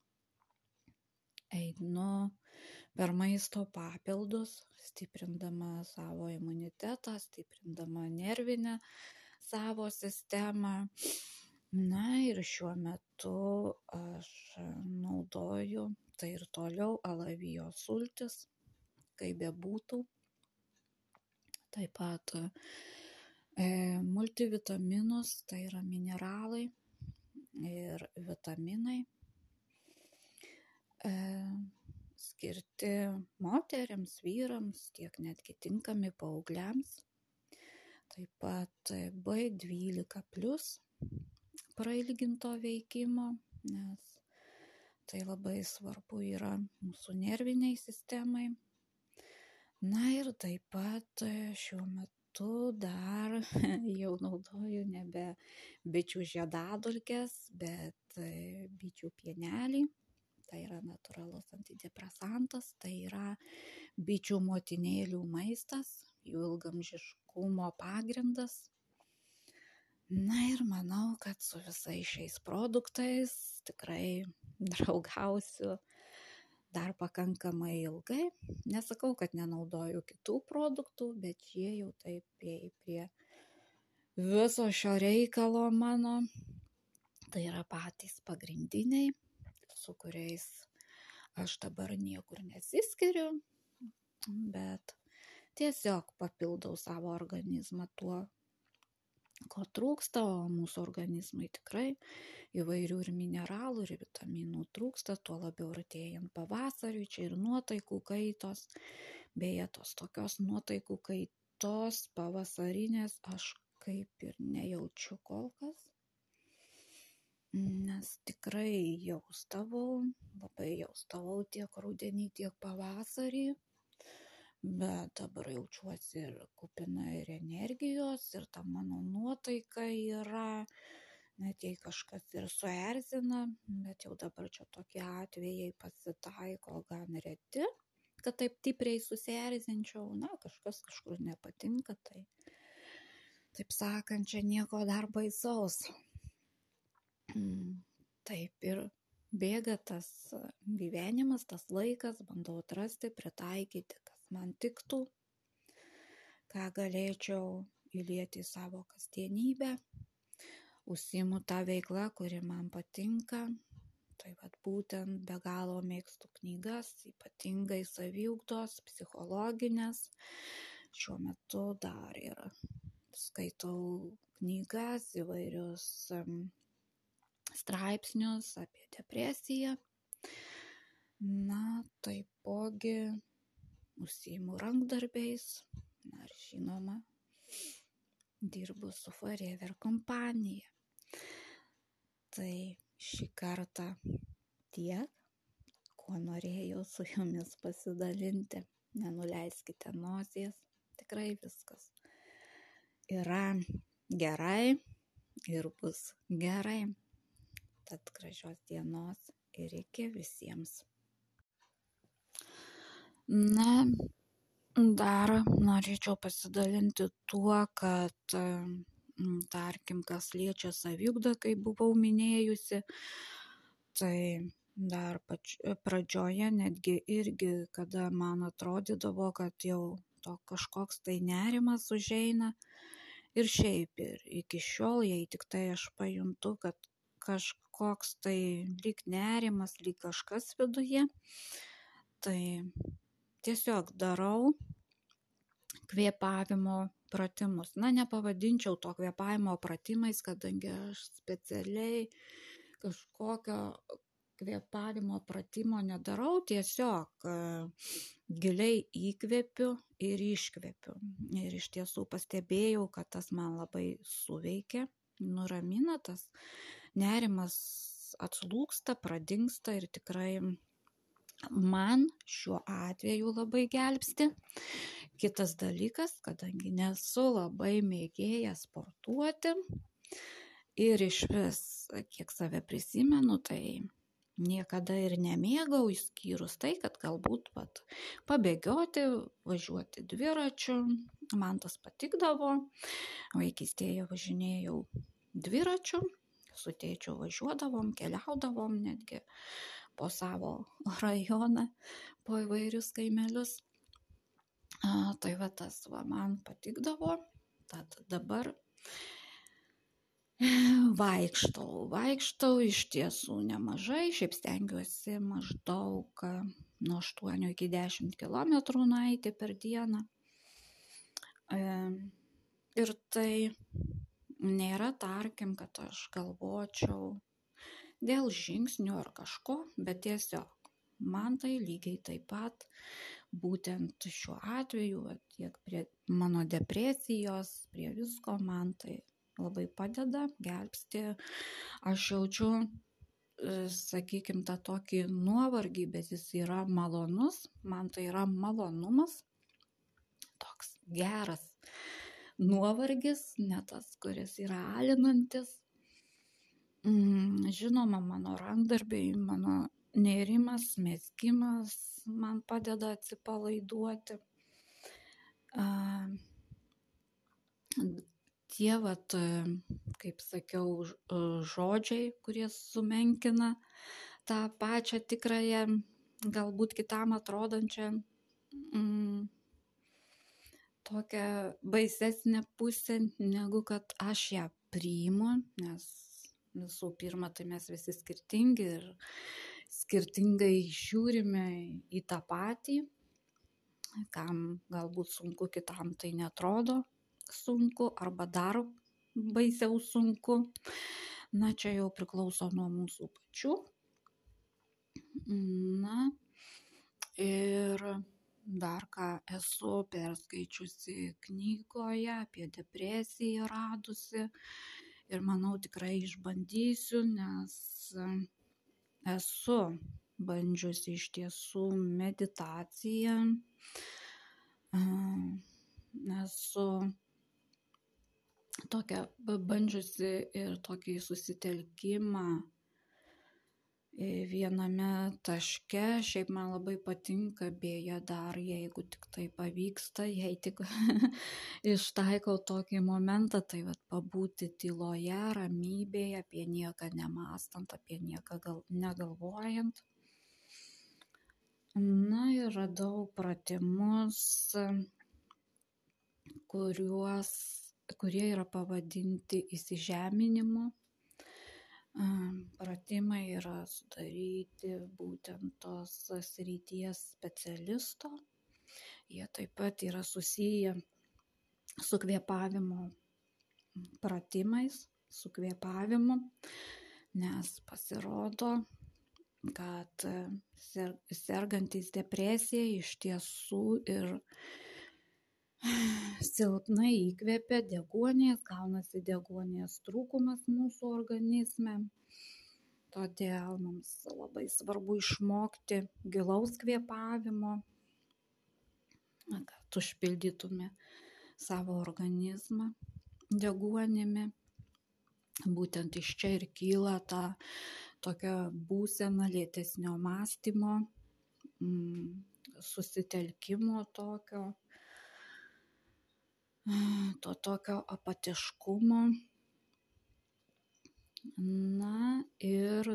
einu per maisto papildus, stiprindama savo imunitetą, stiprindama nervinę savo sistemą. Na ir šiuo metu aš naudoju tai ir toliau alavijos sultis, kaip bebūtų. Taip pat e, multivitaminus, tai yra mineralai ir vitaminai, e, skirti moteriams, vyrams, tiek netgi tinkami paaugliams. Taip pat B dvylika plus prailginto veikimo, nes tai labai svarbu yra mūsų nerviniai sistemai. Na ir taip pat šiuo metu dar jau naudoju nebe bičių žiedadulkes, bet bičių pienelį. Tai yra natūralus antidepresantas, tai yra bičių motinėlių maistas, jų ilgamžiškumo pagrindas. Na ir manau, kad su visais šiais produktais tikrai draugausiu dar pakankamai ilgai. Nesakau, kad nenaudoju kitų produktų, bet jie jau taip prie, prie viso šio reikalo mano. Tai yra patys pagrindiniai, su kuriais aš dabar niekur nesiskiriu, bet tiesiog papildau savo organizmą tuo, ko trūksta, o mūsų organizmai tikrai įvairių ir mineralų, ir vitaminų trūksta, tuo labiau artėjant pavasariui, čia ir nuotaikų kaitos, beje, tos tokios nuotaikų kaitos pavasarinės aš kaip ir nejaučiu kol kas, nes tikrai jaustavau, labai jaustavau tiek rudenį, tiek pavasarį. Bet dabar jaučiuosi ir kupina ir energijos, ir ta mano nuotaika yra, net jei kažkas ir suerzina, bet jau dabar čia tokie atvejai pasitaiko gan reti, kad taip stipriai susierzinčiau, na, kažkas kažkur nepatinka, tai taip sakant, čia nieko dar baisaus. Taip ir bėga tas gyvenimas, tas laikas, bandau atrasti, pritaikyti, kas man tiktų, ką galėčiau įlieti į savo kasdienybę. užsiimu tą veiklą, kuri man patinka. Tai vat būtent be galo mėgstu knygas, ypatingai saviugdos, psichologinės. Šiuo metu dar ir skaitau knygas, įvairius um, straipsnius apie depresiją. Na, taipogi užsiimu rankdarbiais. Na, ir žinoma, dirbu su Forever kompanija. Tai šį kartą tiek, kuo norėjau su jumis pasidalinti. Nenuleiskite nosies, tikrai viskas yra gerai ir bus gerai. Tad gražios dienos ir iki visiems. Na, dar norėčiau pasidalinti tuo, kad tarkim, kas liečia saviugdą, kaip buvau minėjusi, tai dar pač, pradžioje netgi irgi, kada man atrodydavo, kad jau to kažkoks tai nerimas užeina ir šiaip ir iki šiol, jei tik tai aš pajuntu, kad kažkoks tai lyg nerimas, lyg kažkas viduje, tai tiesiog darau kvėpavimo pratimus. Na, nepavadinčiau to kvėpavimo pratimais, kadangi aš specialiai kažkokio kvėpavimo pratimo nedarau, tiesiog uh, giliai įkvepiu ir iškvepiu. Ir iš tiesų pastebėjau, kad tas man labai suveikia, nuramina, tas nerimas atslūgsta, pradingsta ir tikrai man šiuo atveju labai gelbsti. Kitas dalykas, kadangi nesu labai mėgėja sportuoti ir iš vis, kiek save prisimenu, tai niekada ir nemėgau, išskyrus tai, kad galbūt pat, pabėgioti, važiuoti dviračiu, man tas patikdavo. Vaikystėje važinėjau dviračiu, su tėčiu važiuodavom, keliaudavom netgi po savo rajoną, po įvairius kaimelius. A, tai va tas va, man patikdavo, tad dabar vaikštau, vaikštau iš tiesų nemažai, šiaip stengiuosi maždaug nuo aštuonių iki dešimt kilometrų nueiti per dieną. E, ir tai nėra, tarkim, kad aš galvočiau dėl žingsnių ar kažko, bet tiesiog man tai lygiai taip pat būtent šiuo atveju, tiek prie mano depresijos, prie visko man tai labai padeda, gelbsti. Aš jaučiu, sakykime, tą tokį nuovargį, bet jis yra malonus, man tai yra malonumas, toks geras nuovargis, ne tas, kuris yra alinantis. Žinoma, mano rankdarbiai, mano nėrimas, mezgimas man padeda atsipalaiduoti. Tie, vat, kaip sakiau, žodžiai, kurie sumenkina tą pačią tikrąją, galbūt kitam atrodančią mm, tokią baisesnę pusę, negu kad aš ją priimu, nes visų pirma, tai mes visi skirtingi ir skirtingai žiūrime į tą patį, kam galbūt sunku, kitam tai netrodo sunku arba dar baisiau sunku. Na, čia jau priklauso nuo mūsų pačių. Na, ir dar ką esu perskaičiusi knygoje apie depresiją radusi ir manau tikrai išbandysiu, nes esu bandžiusi iš tiesų meditaciją, esu tokią bandžiusi ir tokį susitelkimą viename taške. Šiaip man labai patinka, beje, dar jeigu tik tai pavyksta, jei tik ištaikau tokį momentą, tai vat pabūti tyloje, ramybėje, apie nieką nemąstant, apie nieką gal, negalvojant. Na ir radau pratimus, kuriuos kurie yra pavadinti įsižeminimu. Pratimai yra sudaryti būtent tos srities specialisto. Jie taip pat yra susiję su kvėpavimo pratimais, su kvėpavimu, nes pasirodo, kad sergantys depresija iš tiesų ir silpnai įkvėpia deguonies, gaunasi deguonies trūkumas mūsų organizme. Todėl mums labai svarbu išmokti gilaus kvėpavimo, kad užpildytume savo organizmą deguonimi. Būtent iš čia ir kyla ta tokia būsena lėtesnio mąstymo, susitelkimo tokio, to tokio apatiškumo. Na ir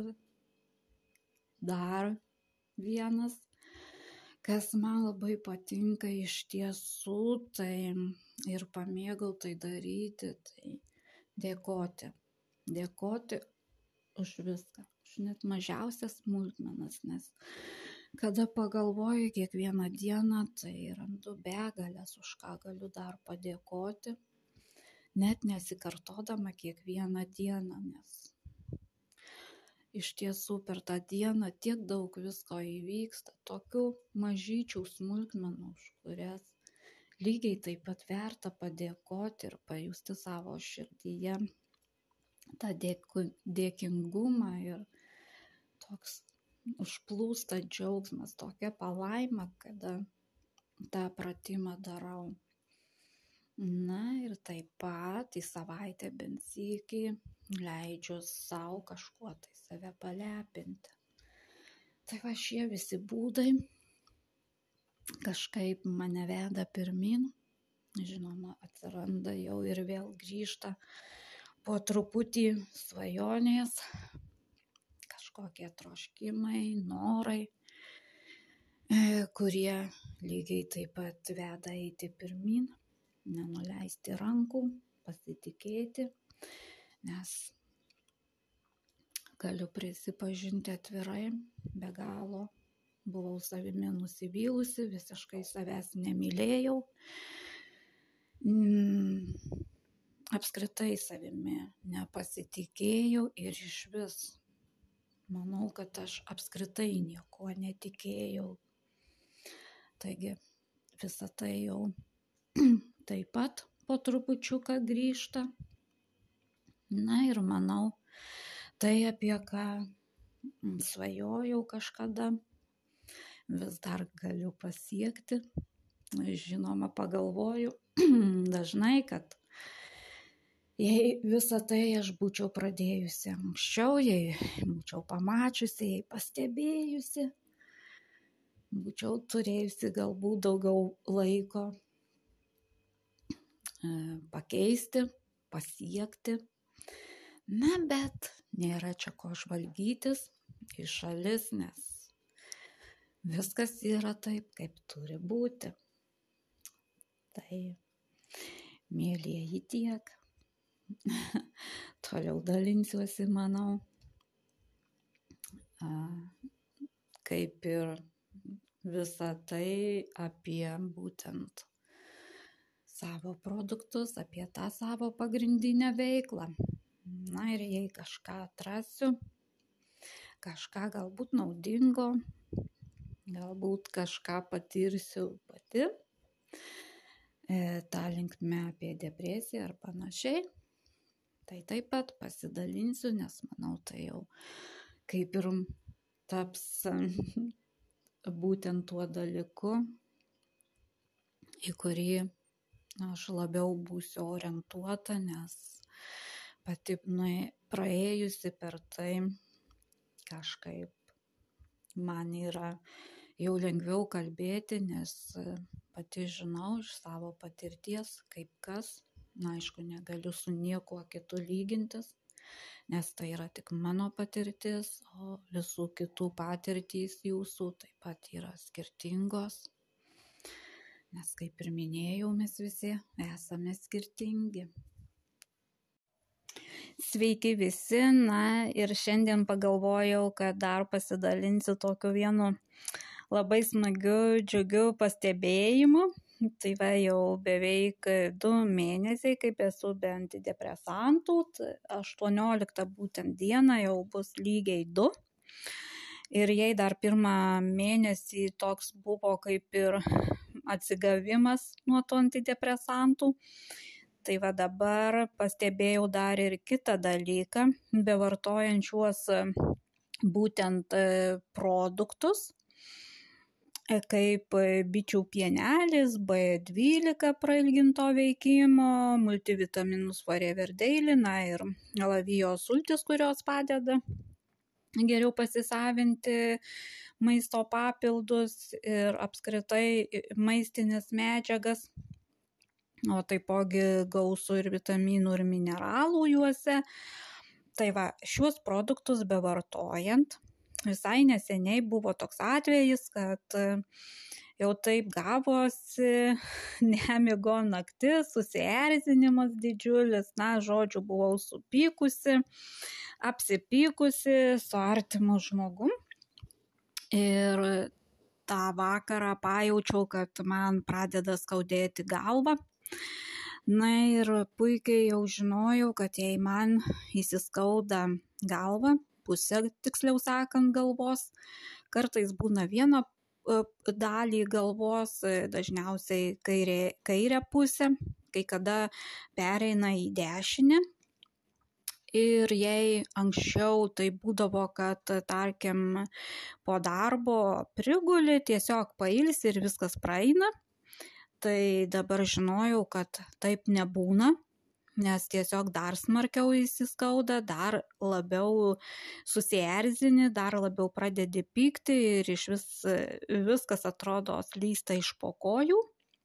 dar vienas, kas man labai patinka iš tiesų, tai ir pamėgau tai daryti, tai dėkoti. Dėkoti už viską, už net mažiausias smulkmenas, nes kada pagalvoju kiekvieną dieną, tai randu begalės, už ką galiu dar padėkoti, net nesikartodama kiekvieną dieną, nes iš tiesų per tą dieną tiek daug visko įvyksta, tokių mažyčių smulkmenų, už kurias lygiai taip pat verta padėkoti ir pajusti savo širdyje tą dėku, dėkingumą ir toks užplūsta džiaugsmas, tokia palaima, kada tą pratimą darau. Na ir taip pat į savaitę bent sykį leidžiu savo kažkuo tai save palepinti. Tai va šie visi būdai kažkaip mane veda pirmin, žinoma, atsiranda jau ir vėl grįžta po truputį svajonės, kažkokie troškimai, norai, kurie lygiai taip pat veda eiti pirmin, nenuleisti rankų, pasitikėti, nes galiu prisipažinti atvirai, be galo buvau savimi nusivylusi, visiškai savęs nemylėjau. Mm. Apskritai savimi nepasitikėjau ir iš vis manau, kad aš apskritai nieko netikėjau. Taigi visa tai jau taip pat po trupučiuką grįžta. Na ir manau, tai apie ką svajojau kažkada, vis dar galiu pasiekti. Žinoma, pagalvoju dažnai, kad jei visą tai aš būčiau pradėjusi anksčiau, jei būčiau pamačiusi, jei pastebėjusi, būčiau turėjusi galbūt daugiau laiko pakeisti, pasiekti. Na, bet nėra čia ko žvalgytis į šalis, nes viskas yra taip, kaip turi būti. Tai, mielieji, tiek. Toliau dalinsiuosi, manau, kaip ir visą tai apie būtent savo produktus, apie tą savo pagrindinę veiklą. Na ir jei kažką atrasiu, kažką galbūt naudingo, galbūt kažką patirsiu pati, tą linkme apie depresiją ar panašiai, tai taip pat pasidalinsiu, nes manau, tai jau kaip ir taps būtent tuo dalyku, į kurį aš labiau būsiu orientuota, nes pati praėjusi per tai kažkaip man yra jau lengviau kalbėti, nes pati žinau iš savo patirties, kaip kas. Na, aišku, negaliu su niekuo kitu lygintis, nes tai yra tik mano patirtis, o visų kitų patirtys jūsų taip pat yra skirtingos. Nes, kaip ir minėjau, mes visi esame skirtingi. Sveiki visi, na ir šiandien pagalvojau, kad dar pasidalinsiu tokiu vienu labai smagiu, džiugiu pastebėjimu. Tai va jau beveik du mėnesiai, kaip esu be antidepresantų, aštuonioliktą būtent dieną jau bus lygiai du. Ir jei dar pirmą mėnesį toks buvo kaip ir atsigavimas nuo to antidepresantų, tai va dabar pastebėjau dar ir kitą dalyką, bevartojant šiuos būtent produktus, kaip bičių pienelis, B dvylika prailginto veikimo, multivitaminus Foreverdaily, na ir alavijos sultis, kurios padeda geriau pasisavinti maisto papildus ir apskritai maistinės medžiagas, o taipogi gausu ir vitaminų ir mineralų juose. Tai va, šiuos produktus bevartojant, visai neseniai buvo toks atvejis, kad jau taip gavosi, nemigo naktis, susierzinimas didžiulis, na, žodžiu, buvau supykusi, apsipykusi su artimu žmogum. Ir tą vakarą pajaučiau, kad man pradeda skaudėti galvą. Na ir puikiai jau žinojau, kad jei man įsiskauda galva, pusė, tiksliau sakant, galvos, kartais būna viena dalį galvos, dažniausiai kairė, kairė pusė, kai kada pereina į dešinę. Ir jei anksčiau tai būdavo, kad, tarkim, po darbo priguli, tiesiog pailsi ir viskas praeina, tai dabar žinojau, kad taip nebūna, nes tiesiog dar smarkiau įsiskauda, dar labiau susierzini, dar labiau pradedi pykti ir iš vis viskas atrodo slysta iš po kojų.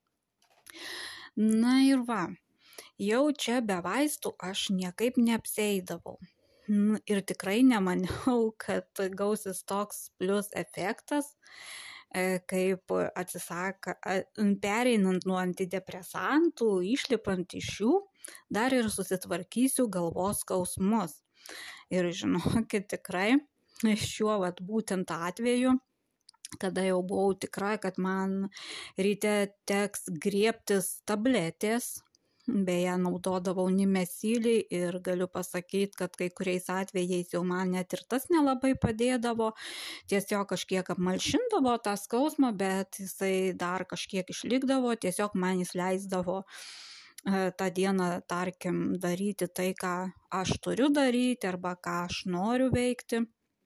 Na ir va, jau čia be vaistų aš niekaip neapsieidavau. Ir tikrai nemaniau, kad gausis toks plius efektas, kaip atsisaka, pereinant nuo antidepresantų, išlipant iš jų, dar ir susitvarkysiu galvos skausmus. Ir žinokit, tikrai šiuo vat būtent atveju, kada jau buvau tikra, kad man ryte teks griebtis tabletės, beje, naudodavau Nimesylį ir galiu pasakyti, kad kai kuriais atvejais jau man net ir tas nelabai padėdavo, tiesiog kažkiek apmalšindavo tą skausmą, bet jisai dar kažkiek išlikdavo, tiesiog man jis leisdavo tą dieną, tarkim, daryti tai, ką aš turiu daryti arba ką aš noriu veikti.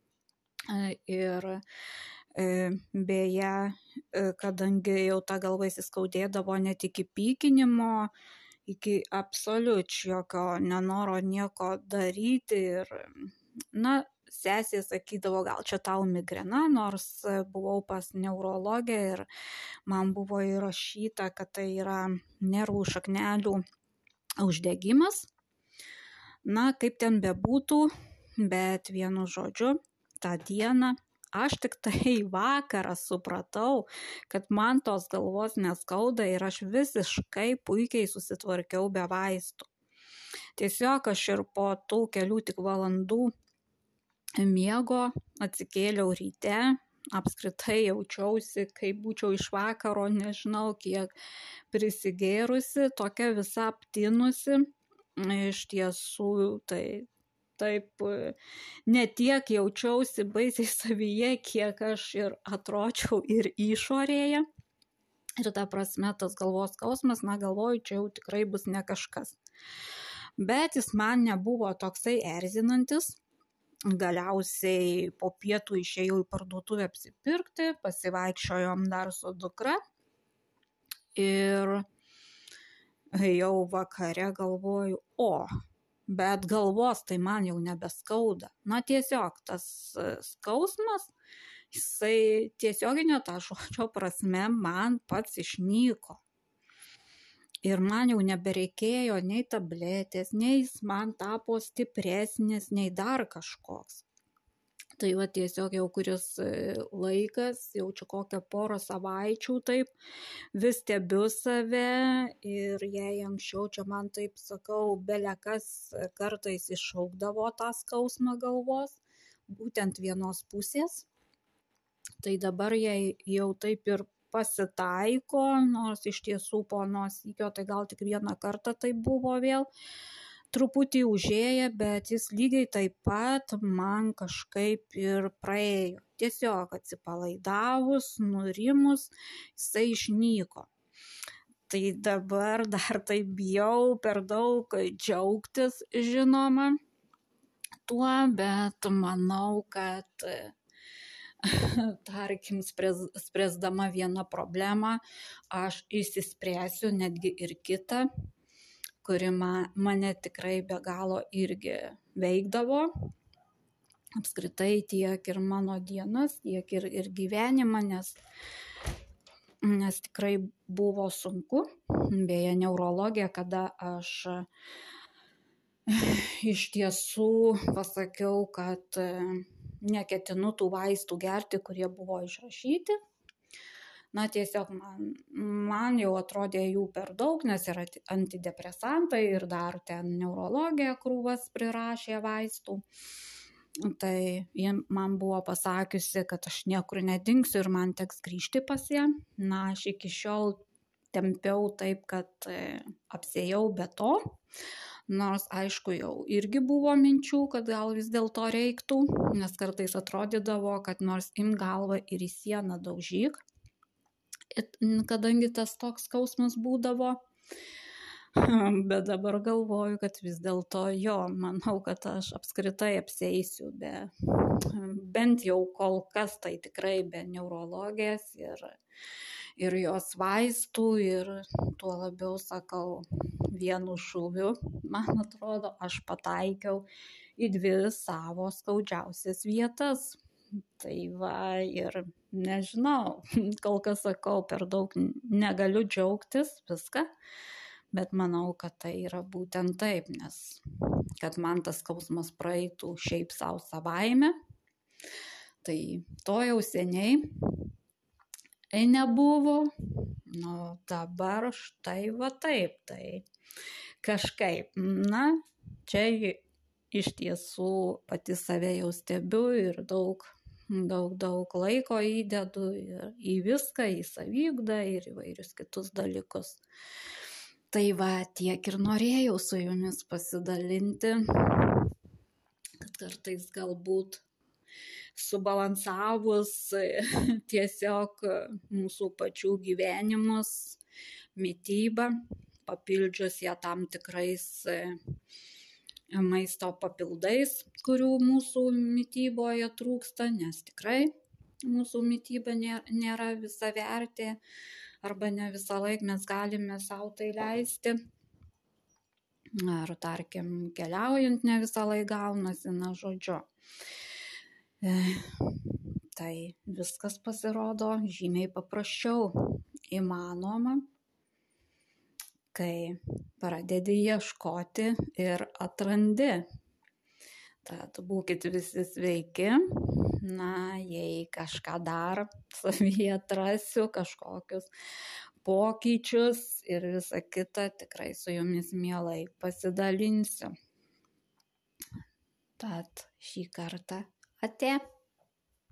Ir beje, kadangi jau ta galva įsiskaudėdavo net iki pykinimo, iki absoliučiai jokio nenoro nieko daryti ir, na, sesė sakydavo, gal čia tau migrena, nors buvau pas neurologę ir man buvo įrašyta, kad tai yra nervų šaknelių uždegimas. Na, kaip ten bebūtų, bet vienu žodžiu, tą dieną aš tik tai vakarą supratau, kad man tos galvos neskauda ir aš visiškai puikiai susitvarkiau be vaistų. Tiesiog aš ir po tų kelių tik valandų miego atsikėliau ryte, apskritai jaučiausi, kaip būčiau iš vakaro, nežinau kiek prisigėrusi, tokia visa aptinusi, iš tiesų tai taip ne tiek jaučiausi baisiai savyje, kiek aš ir atrodžiau ir išorėje. Ir ta prasme, tas galvos skausmas, na galvoju, čia jau tikrai bus ne kažkas. Bet jis man nebuvo toksai erzinantis. Galiausiai po pietų išėjau į parduotuvę apsipirkti, pasivaikščiojom dar su dukra. Ir jau vakare galvoju, o... bet galvos tai man jau nebeskauda. Na tiesiog tas skausmas, jisai tiesioginio tą žodžio prasme man pats išnyko. Ir man jau nebereikėjo nei tabletės, nei jis man tapo stipresnis, nei dar kažkoks. Tai va tiesiog jau kuris laikas, jau čia kokią porą savaičių taip, vis stebiu save ir jei anksčiau čia man taip sakau, belekas kartais iššaukdavo tą skausmą galvos, būtent vienos pusės, tai dabar jei jau taip ir pasitaiko, nors iš tiesų po nosykio, tai gal tik vieną kartą tai buvo vėl, truputį užėję, bet jis lygiai taip pat man kažkaip ir praėjo. Tiesiog atsipalaidavus, nurimus, jisai išnyko. Tai dabar dar taip bijau per daug džiaugtis, žinoma, tuo, bet manau, kad tarkim, spręsdama vieną problemą, aš išsispręsiu netgi ir kitą, kuri mane tikrai be galo irgi veikdavo, apskritai tiek ir mano dienas, tiek ir, ir gyvenimą, nes, nes tikrai buvo sunku. Beje, neurologija, kada aš iš tiesų pasakiau, kad neketinu tų vaistų gerti, kurie buvo išrašyti, na tiesiog man, man jau atrodė jų per daug, nes yra antidepresantai ir dar ten neurologija krūvas prirašė vaistų. Tai jie man buvo pasakiusi, kad aš niekur nedingsiu ir man teks grįžti pas ją. Na, aš iki šiol tempiau taip, kad apsėjau be to. Nors, aišku, jau irgi buvo minčių, kad gal vis dėlto reiktų, nes kartais atrodydavo, kad nors im galvą ir į sieną daužyk, kadangi tas toks skausmas būdavo, bet dabar galvoju, kad vis dėlto jo, manau, kad aš apskritai apsieisiu, be, bent jau kol kas tai tikrai be neurologijos ir, ir jos vaistų ir tuo labiau sakau, vienu šūviu, man atrodo, aš pataikiau į dvi savo skaudžiausias vietas. Tai va ir nežinau, kol kas sakau, per daug negaliu džiaugtis viską, bet manau, kad tai yra būtent taip, nes kad man tas skausmas praeitų šiaip savo savaime, tai to jau seniai nebuvo, nu dabar štai va taip, tai kažkaip, na, čia iš tiesų pati save jau stebiu ir daug daug, daug laiko įdedu ir į viską, į saviugdą ir įvairius kitus dalykus. Tai va, tiek ir norėjau su jumis pasidalinti, kad kartais galbūt subalansavus tiesiog mūsų pačių gyvenimus, mitybą, papildžius ją tam tikrais maisto papildais, kurių mūsų mityboje trūksta, nes tikrai mūsų mityba nėra visavertė arba ne visą laiką mes galime savo tai leisti. Ar tarkim, keliaujant ne visą laiką gaunasi, na žodžiu. E, tai viskas pasirodo žymiai paprasčiau įmanoma, kai pradedi ieškoti ir atrandi. Tad būkit visi sveiki. Na, jei kažką dar savyje atrasiu, kažkokius pokyčius ir visą kitą, tikrai su jumis mielai pasidalinsiu. Tad šį kartą ate.